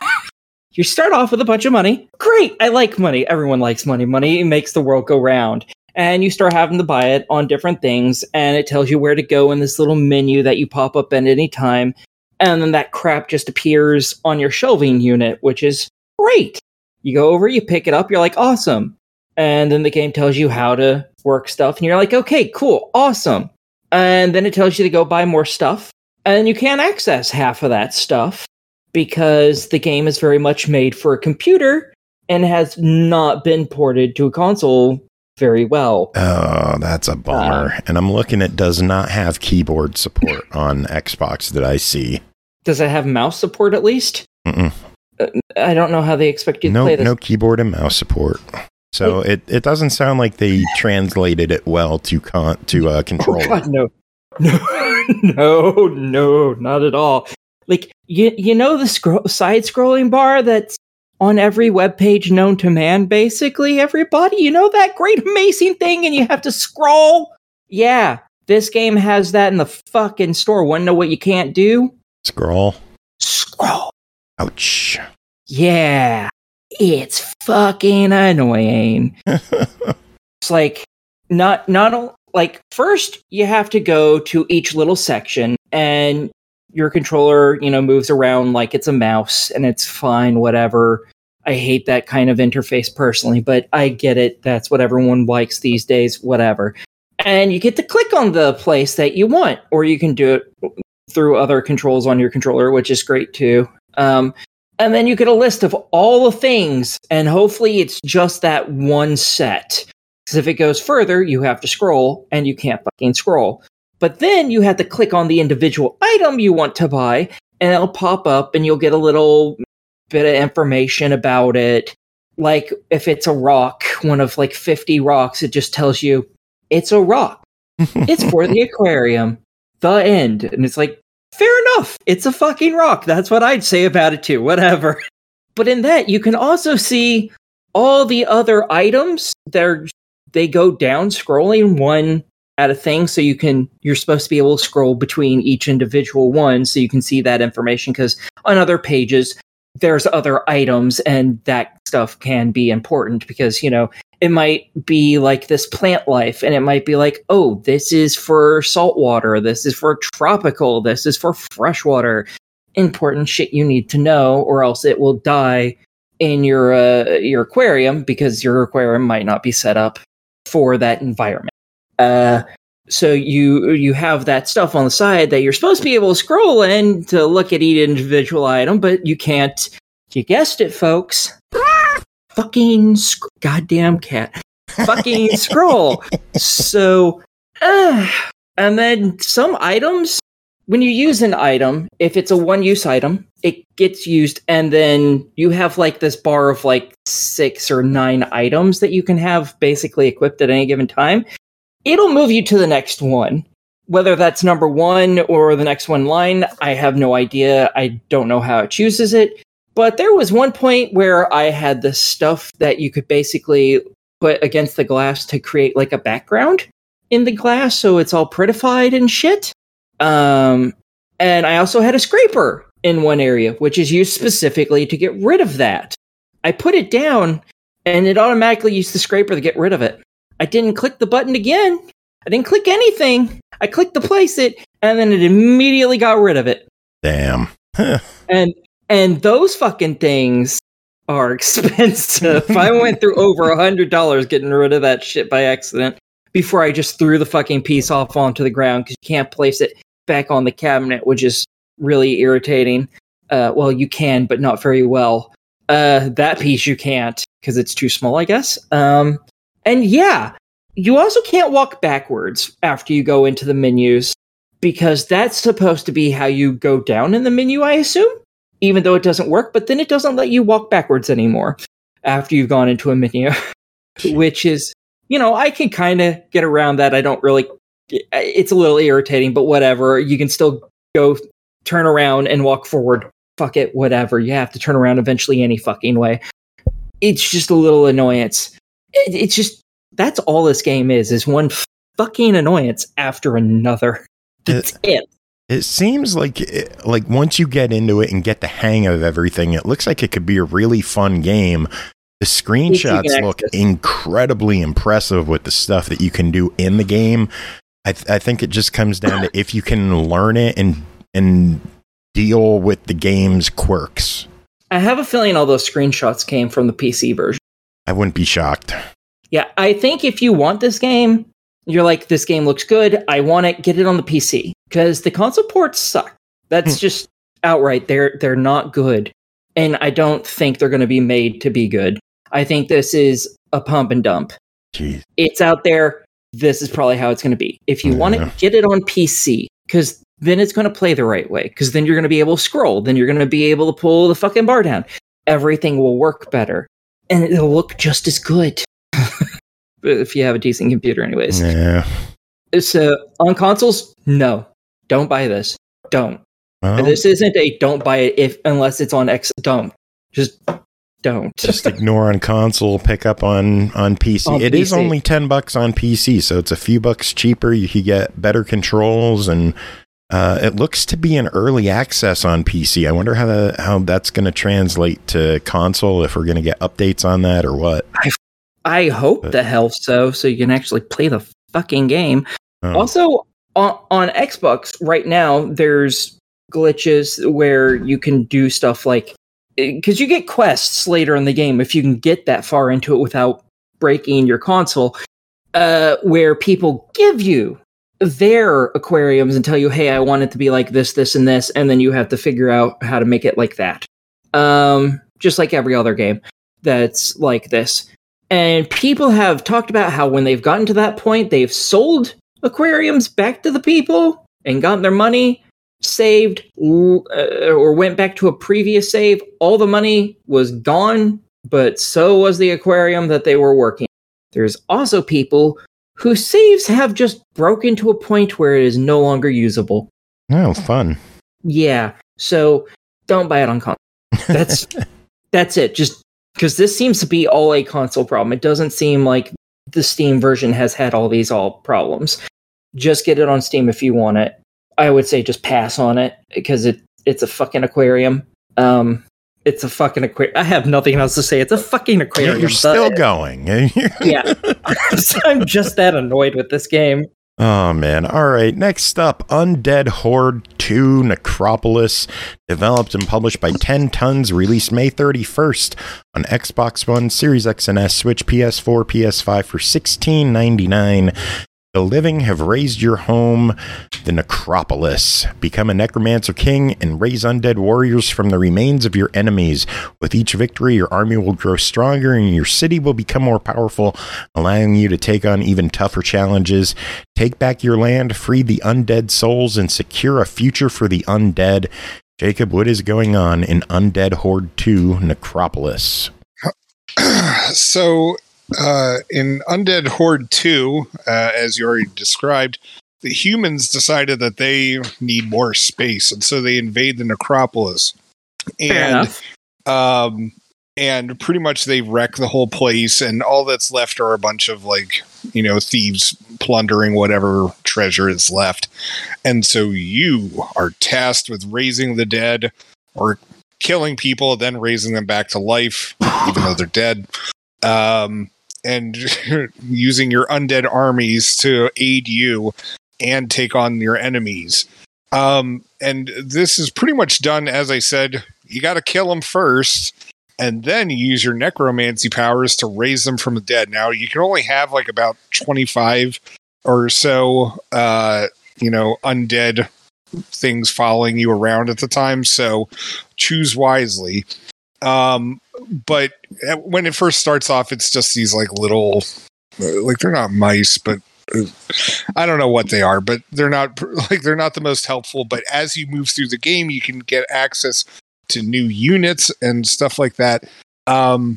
you start off with a bunch of money. Great, I like money. Everyone likes money. Money makes the world go round. And you start having to buy it on different things, and it tells you where to go in this little menu that you pop up at any time. And then that crap just appears on your shelving unit, which is great. You go over, you pick it up, you're like, awesome. And then the game tells you how to work stuff, and you're like, okay, cool, awesome. And then it tells you to go buy more stuff, and you can't access half of that stuff because the game is very much made for a computer and has not been ported to a console very well. Oh, that's a bummer. Uh, and I'm looking, it does not have keyboard support on Xbox that I see. Does it have mouse support at least? Mm-mm. Uh, I don't know how they expect you to No, play this. no keyboard and mouse support. So it, it doesn't sound like they translated it well to con- to uh, Oh controller. god, no. No, no, no, not at all. Like, you, you know the scro- side-scrolling bar that's on every web page known to man, basically, everybody? You know that great amazing thing and you have to scroll? Yeah, this game has that in the fucking store. Wanna know what you can't do? Scroll. Scroll. Ouch. Yeah, it's fucking annoying. It's like, not, not, o- like, first you have to go to each little section and your controller, you know, moves around like it's a mouse and it's fine, whatever. I hate that kind of interface personally, but I get it. That's what everyone likes these days, whatever. And you get to click on the place that you want, or you can do it through other controls on your controller, which is great too. Um, and then you get a list of all the things, and hopefully it's just that one set. Because if it goes further, you have to scroll, and you can't fucking scroll. But then you have to click on the individual item you want to buy, and it'll pop up, and you'll get a little bit of information about it. Like, if it's a rock, one of like fifty rocks, it just tells you, it's a rock. It's for the aquarium. The end. And it's like, fair enough. It's a fucking rock. That's what I'd say about it too. Whatever. But in that, you can also see all the other items. They're, they go down scrolling one at a thing. So you can, you're supposed to be able to scroll between each individual one so you can see that information. Because on other pages, there's other items, and that stuff can be important because, you know, it might be like this plant life, and it might be like, oh, this is for saltwater, this is for tropical, this is for freshwater. Important shit you need to know, or else it will die in your uh, your aquarium because your aquarium might not be set up for that environment. Uh, so you you have that stuff on the side that you're supposed to be able to scroll in to look at each individual item, but you can't. You guessed it, folks. Fucking sc- goddamn cat. Fucking scroll. So, uh, and then some items, when you use an item, if it's a one-use item, it gets used, and then you have like this bar of like six or nine items that you can have basically equipped at any given time. It'll move you to the next one. Whether that's number one or the next one in line, I have no idea. I don't know how it chooses it. But there was one point where I had this stuff that you could basically put against the glass to create like a background in the glass, so it's all prettified and shit. Um, and I also had a scraper in one area, which is used specifically to get rid of that. I put it down, and it automatically used the scraper to get rid of it. I didn't click the button again. I didn't click anything. I clicked to place it, and then it immediately got rid of it. Damn. and and those fucking things are expensive. I went through over a hundred dollars getting rid of that shit by accident before I just threw the fucking piece off onto the ground because you can't place it back on the cabinet, which is really irritating. Uh, well, you can, but not very well. Uh, that piece you can't because it's too small, I guess. Um, and yeah, you also can't walk backwards after you go into the menus because that's supposed to be how you go down in the menu, I assume, even though it doesn't work. But then it doesn't let you walk backwards anymore after you've gone into a menu, which is, you know, I can kind of get around that. I don't really, it's a little irritating, but whatever. You can still go turn around and walk forward. Fuck it, whatever. You have to turn around eventually any fucking way. It's just a little annoyance. It, it's just, that's all this game is, is one fucking annoyance after another. That's it. it. It seems like, it, like once you get into it and get the hang of everything, it looks like it could be a really fun game. The screenshots look incredibly impressive with the stuff that you can do in the game. I, th- I think it just comes down to if you can learn it and and deal with the game's quirks. I have a feeling all those screenshots came from the P C version. I wouldn't be shocked. Yeah, I think if you want this game, you're like, this game looks good, I want it, get it on the P C. Because the console ports suck. That's just outright. They're they're not good. And I don't think they're going to be made to be good. I think this is a pump and dump. Jeez. It's out there. This is probably how it's going to be. If you yeah. want it, get it on P C. Because then it's going to play the right way. Because then you're going to be able to scroll. Then you're going to be able to pull the fucking bar down. Everything will work better. And it'll look just as good. If you have a decent computer anyways. Yeah. So on consoles, no. Don't buy this. Don't. Well, and this isn't a don't buy it if unless it's on X. Don't. Just don't. Just ignore on console, pick up on, on P C. On it P C. Is only ten bucks on P C, so it's a few bucks cheaper. You can get better controls, and uh, it looks to be an early access on P C. I wonder how the, how that's going to translate to console, if we're going to get updates on that or what. I, I hope but, the hell so, so you can actually play the fucking game. Oh. Also, on, on Xbox right now, there's glitches where you can do stuff like, because you get quests later in the game if you can get that far into it without breaking your console, uh, where people give you their aquariums and tell you, hey, I want it to be like this, this, and this, and then you have to figure out how to make it like that. Um, just like every other game that's like this. And people have talked about how when they've gotten to that point, they've sold aquariums back to the people and gotten their money, saved, uh, or went back to a previous save. All the money was gone, but so was the aquarium that they were working. There's also people whose saves have just broken to a point where it is no longer usable. Oh, fun. Yeah, so don't buy it on console. That's that's it. Just because this seems to be all a console problem. It doesn't seem like the Steam version has had all these all problems. Just get it on Steam if you want it. I would say just pass on it because it it's a fucking aquarium. Um, it's a fucking aquarium. I have nothing else to say. It's a fucking aquarium. You're still going. Yeah, I'm just that annoyed with this game. Oh, man. All right. Next up, Undead Horde two Necropolis. Developed and published by ten tons. Released May thirty-first on Xbox One, Series X and S, Switch, P S four, P S five for sixteen ninety-nine. The living have raised your home, the Necropolis. Become a Necromancer King and raise undead warriors from the remains of your enemies. With each victory, your army will grow stronger and your city will become more powerful, allowing you to take on even tougher challenges. Take back your land, free the undead souls, and secure a future for the undead. Jacob, what is going on in Undead Horde two Necropolis? So... Uh, in Undead Horde two, uh, as you already described, the humans decided that they need more space, and so they invade the Necropolis. And um, and pretty much they wreck the whole place, and all that's left are a bunch of, like, you know, thieves plundering whatever treasure is left. And so you are tasked with raising the dead, or killing people, then raising them back to life, even though they're dead. Um, and using your undead armies to aid you and take on your enemies. Um, and this is pretty much done, as I said, you got to kill them first, and then you use your necromancy powers to raise them from the dead. Now, you can only have like about twenty-five or so, uh, you know, undead things following you around at the time, so choose wisely. Um, but when it first starts off, it's just these like little, like they're not mice, but uh, I don't know what they are, but they're not like, they're not the most helpful. But as you move through the game, you can get access to new units and stuff like that. Um,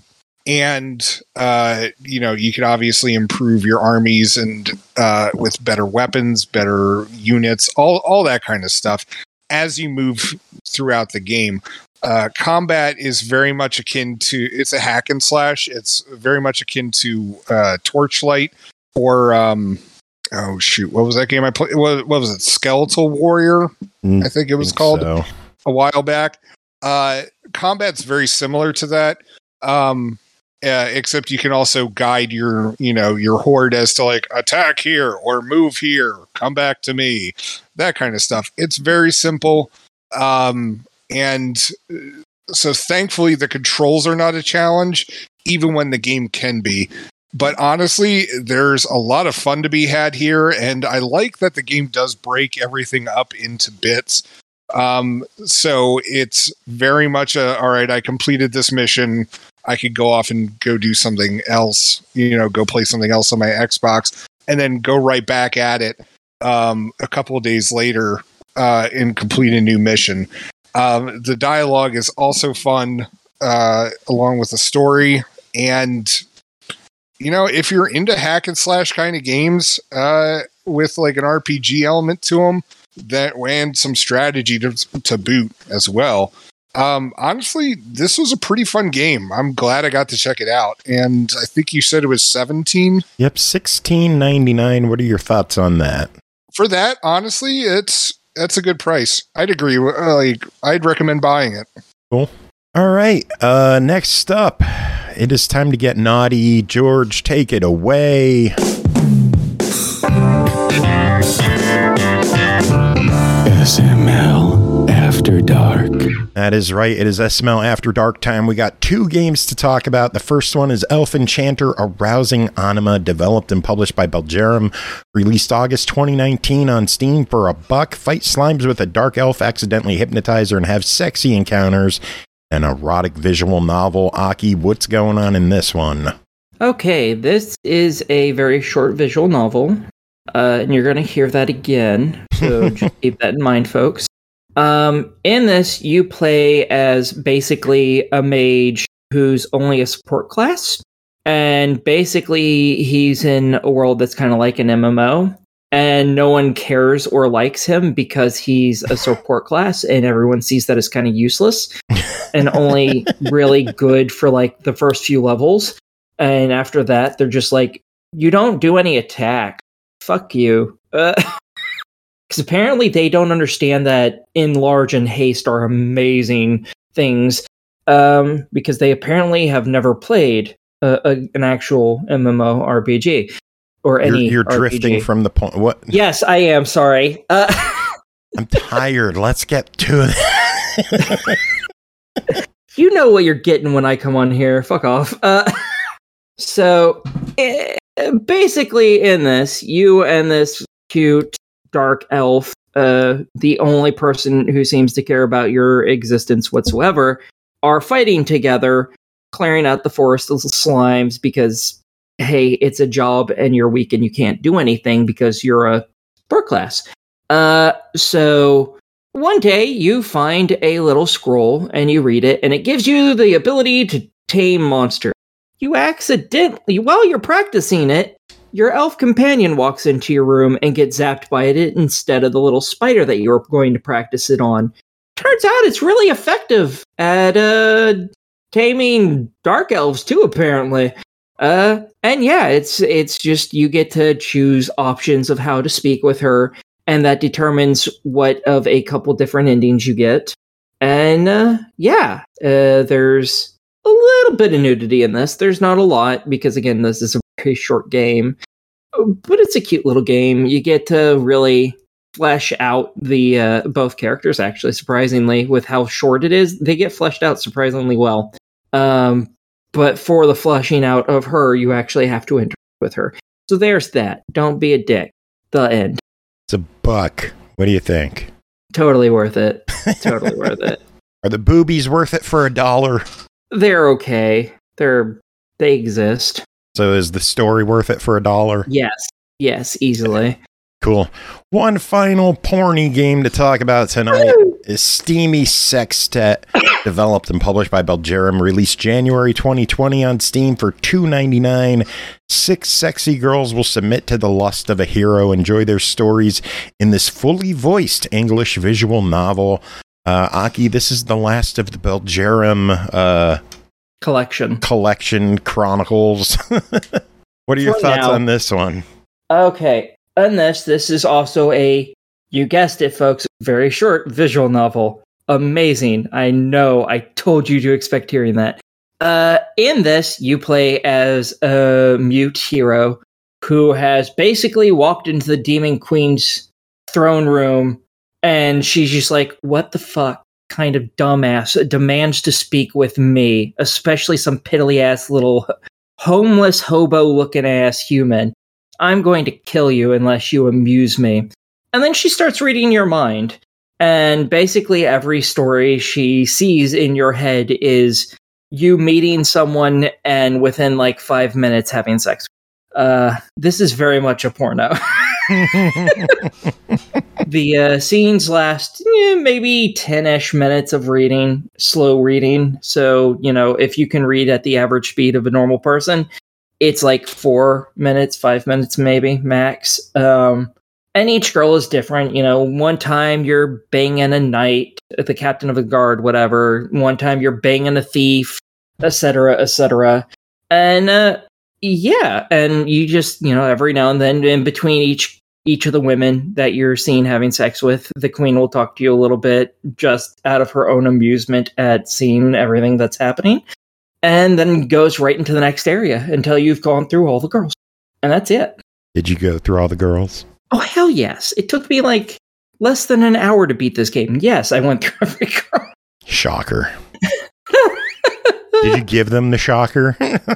and, uh, you know, you can obviously improve your armies and, uh, with better weapons, better units, all, all that kind of stuff as you move throughout the game. Uh, combat is very much akin to, it's a hack and slash. It's very much akin to uh, Torchlight or, um, oh shoot, what was that game I played? What, what was it? Skeletal Warrior, mm, I think it was think called so. a while back. Uh, combat's very similar to that, um, uh, except you can also guide your, you know, your horde as to like attack here or move here, come back to me, that kind of stuff. It's very simple. Um, And so thankfully the controls are not a challenge, even when the game can be. But honestly, there's a lot of fun to be had here, and I like that the game does break everything up into bits. Um, so it's very much a, all right, I completed this mission, I could go off and go do something else, you know, go play something else on my Xbox, and then go right back at it um, a couple of days later uh, and complete a new mission. Um, the dialogue is also fun, uh, along with the story. And, you know, if you're into hack and slash kind of games, uh, with like an R P G element to them, that and some strategy to, to boot as well. Um, honestly, this was a pretty fun game. I'm glad I got to check it out. And I think you said it was seventeen. Yep. sixteen ninety-nine. What are your thoughts on that? For that, honestly, it's, that's a good price. I'd agree. Uh, like, I'd recommend buying it. Cool. All right. Uh, next up, it is time to get naughty. George, take it away. S M L After Dark. That is right. It is S M L After Dark time. We got two games to talk about. The first one is Elf Enchanter, a rousing anima developed and published by Belgerum. Released August twenty nineteen on Steam for a buck. Fight slimes with a dark elf, accidentally hypnotize her, and have sexy encounters. An erotic visual novel. Aki, what's going on in this one? Okay, this is a very short visual novel. Uh, and you're going to hear that again. So just keep that in mind, folks. Um, in this, you play as basically a mage who's only a support class. And basically, he's in a world that's kind of like an M M O. And no one cares or likes him because he's a support class. And everyone sees that as kind of useless. And only really good for like the first few levels. And after that, they're just like, you don't do any attack. Fuck you. Uh Because apparently they don't understand that enlarge and haste are amazing things. Um, because they apparently have never played a, a, an actual MMORPG or any. You're, you're R P G. drifting from the point. What? Yes, I am. Sorry. Uh, I'm tired. Let's get to it. You know what you're getting when I come on here. Fuck off. Uh, so eh, basically, in this, you and this cute dark elf, uh, the only person who seems to care about your existence whatsoever, are fighting together, clearing out the forest of slimes because, hey, it's a job and you're weak and you can't do anything because you're a sport class. Uh, so one day you find a little scroll and you read it, and it gives you the ability to tame monsters. You accidentally, while you're practicing it, your elf companion walks into your room and gets zapped by it instead of the little spider that you were going to practice it on. Turns out it's really effective at uh, taming dark elves too, apparently. Uh, and yeah, it's it's just you get to choose options of how to speak with her, and that determines what of a couple different endings you get. And uh, yeah, uh, there's a little bit of nudity in this. There's not a lot because, again, this is a very short game, but it's a cute little game. You get to really flesh out the uh, both characters, actually, surprisingly, with how short it is. They get fleshed out surprisingly well. Um, but for the fleshing out of her, you actually have to interact with her. So there's that. Don't be a dick. The end. It's a buck. What do you think? Totally worth it. Totally worth it. Are the boobies worth it for a dollar? They're okay. They're they exist. So is the story worth it for a dollar? Yes. Yes, easily. Cool. One final porny game to talk about tonight is Steamy Sextet, developed and published by Belgerum, released January twenty twenty on Steam for two dollars and ninety-nine cents. Six sexy girls will submit to the lust of a hero, enjoy their stories in this fully voiced English visual novel. Uh, Aki, this is the last of the Belgerum uh, collection. Collection chronicles. What are your For thoughts now. on this one? Okay. And this, this is also a, you guessed it, folks, very short visual novel. Amazing. I know. I told you to expect hearing that. Uh, in this, you play as a mute hero who has basically walked into the Demon Queen's throne room, and she's just like, what the fuck kind of dumbass demands to speak with me, especially some piddly-ass little homeless hobo-looking ass human. I'm going to kill you unless you amuse me. And then she starts reading your mind. And basically every story she sees in your head is you meeting someone and within like five minutes having sex. Uh, this is very much a porno. The uh, scenes last eh, maybe ten-ish minutes of reading, slow reading. So, you know, if you can read at the average speed of a normal person, it's like four minutes, five minutes maybe, max. Um, and each girl is different. You know, one time you're banging a knight, the captain of the guard, whatever. One time you're banging a thief, et cetera, et cetera. And uh, yeah, and you just, you know, every now and then in between each each of the women that you're seen having sex with, the queen will talk to you a little bit just out of her own amusement at seeing everything that's happening. And then goes right into the next area until you've gone through all the girls. And that's it. Did you go through all the girls? Oh, hell yes. It took me like less than an hour to beat this game. Yes, I went through every girl. Shocker. Did you give them the shocker?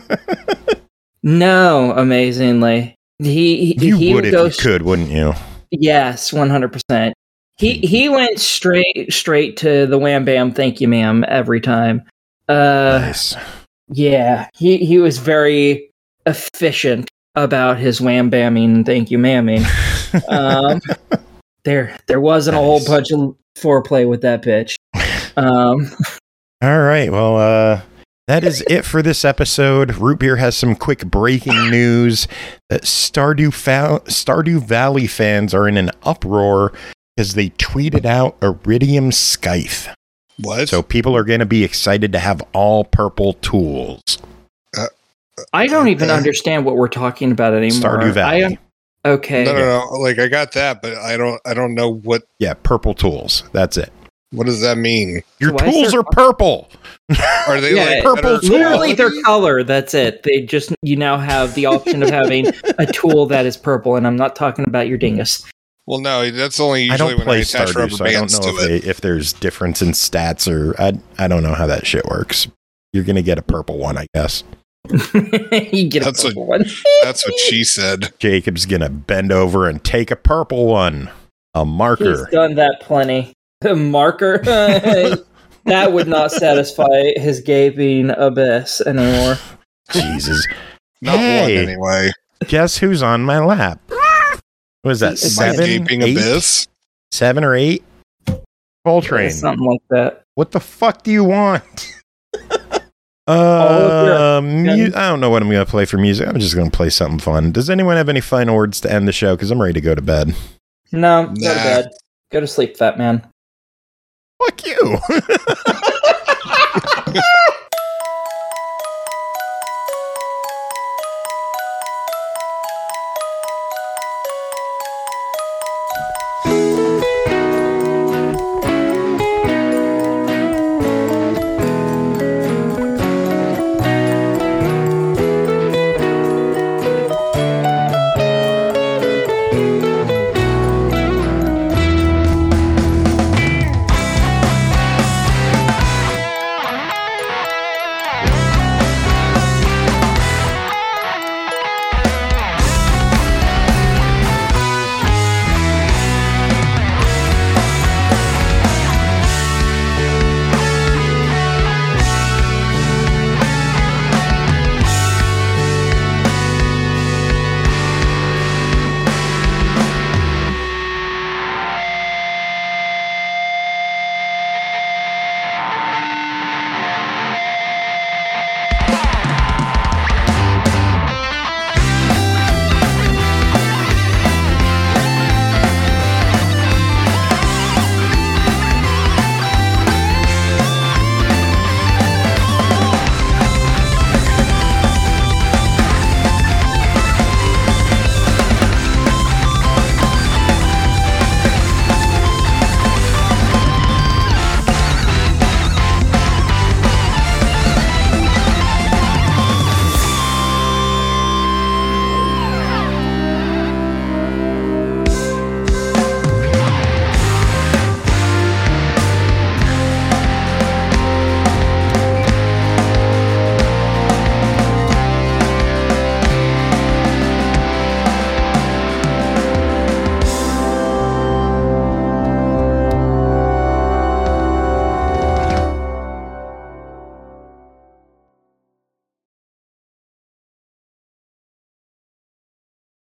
No, amazingly. He, he you he would if go you could, wouldn't you? Yes, one hundred percent. He he went straight straight to the wham bam thank you ma'am every time. Uh Nice. Yeah, he he was very efficient about his wham bamming thank you mamming. Um there there wasn't nice. a whole bunch of foreplay with that bitch. Um All right, well uh that is it for this episode. Root Beer has some quick breaking news that Stardew, Fa- Stardew Valley fans are in an uproar because they tweeted out Iridium Scythe. What? So people are going to be excited to have all purple tools. Uh, I don't even uh, understand what we're talking about anymore. Stardew Valley. I, okay. No, no, no. Like I got that, but I don't. I don't know what. Yeah, purple tools. That's it. What does that mean? Your Why tools there- are purple. Are they Yeah, like purple better tools? Literally quality? their color, that's it. They just, you now have the option of having a tool that is purple, and I'm not talking about your dingus. Well, no, that's only I usually don't when play I attach Stardew, rubber so I don't bands know to if, it. they, if there's difference in stats or I I don't know how that shit works. You're gonna get a purple one, I guess. You get That's a purple what- one. That's what she said. Jacob's gonna bend over and take a purple one, a He's marker. done that plenty. A marker? That would not satisfy his gaping abyss anymore. Jesus. Not Hey. one anyway. Guess who's on my lap? What is that? It's My Seven, gaping eight, abyss. seven or eight? Coltrane. Something like that. What the fuck do you want? of your- Uh, mu- I don't know what I'm going to play for music. I'm just going to play something fun. Does anyone have any final words to end the show? Because I'm ready to go to bed. No, go to Nah. bed. Go to sleep, fat man. Fuck you.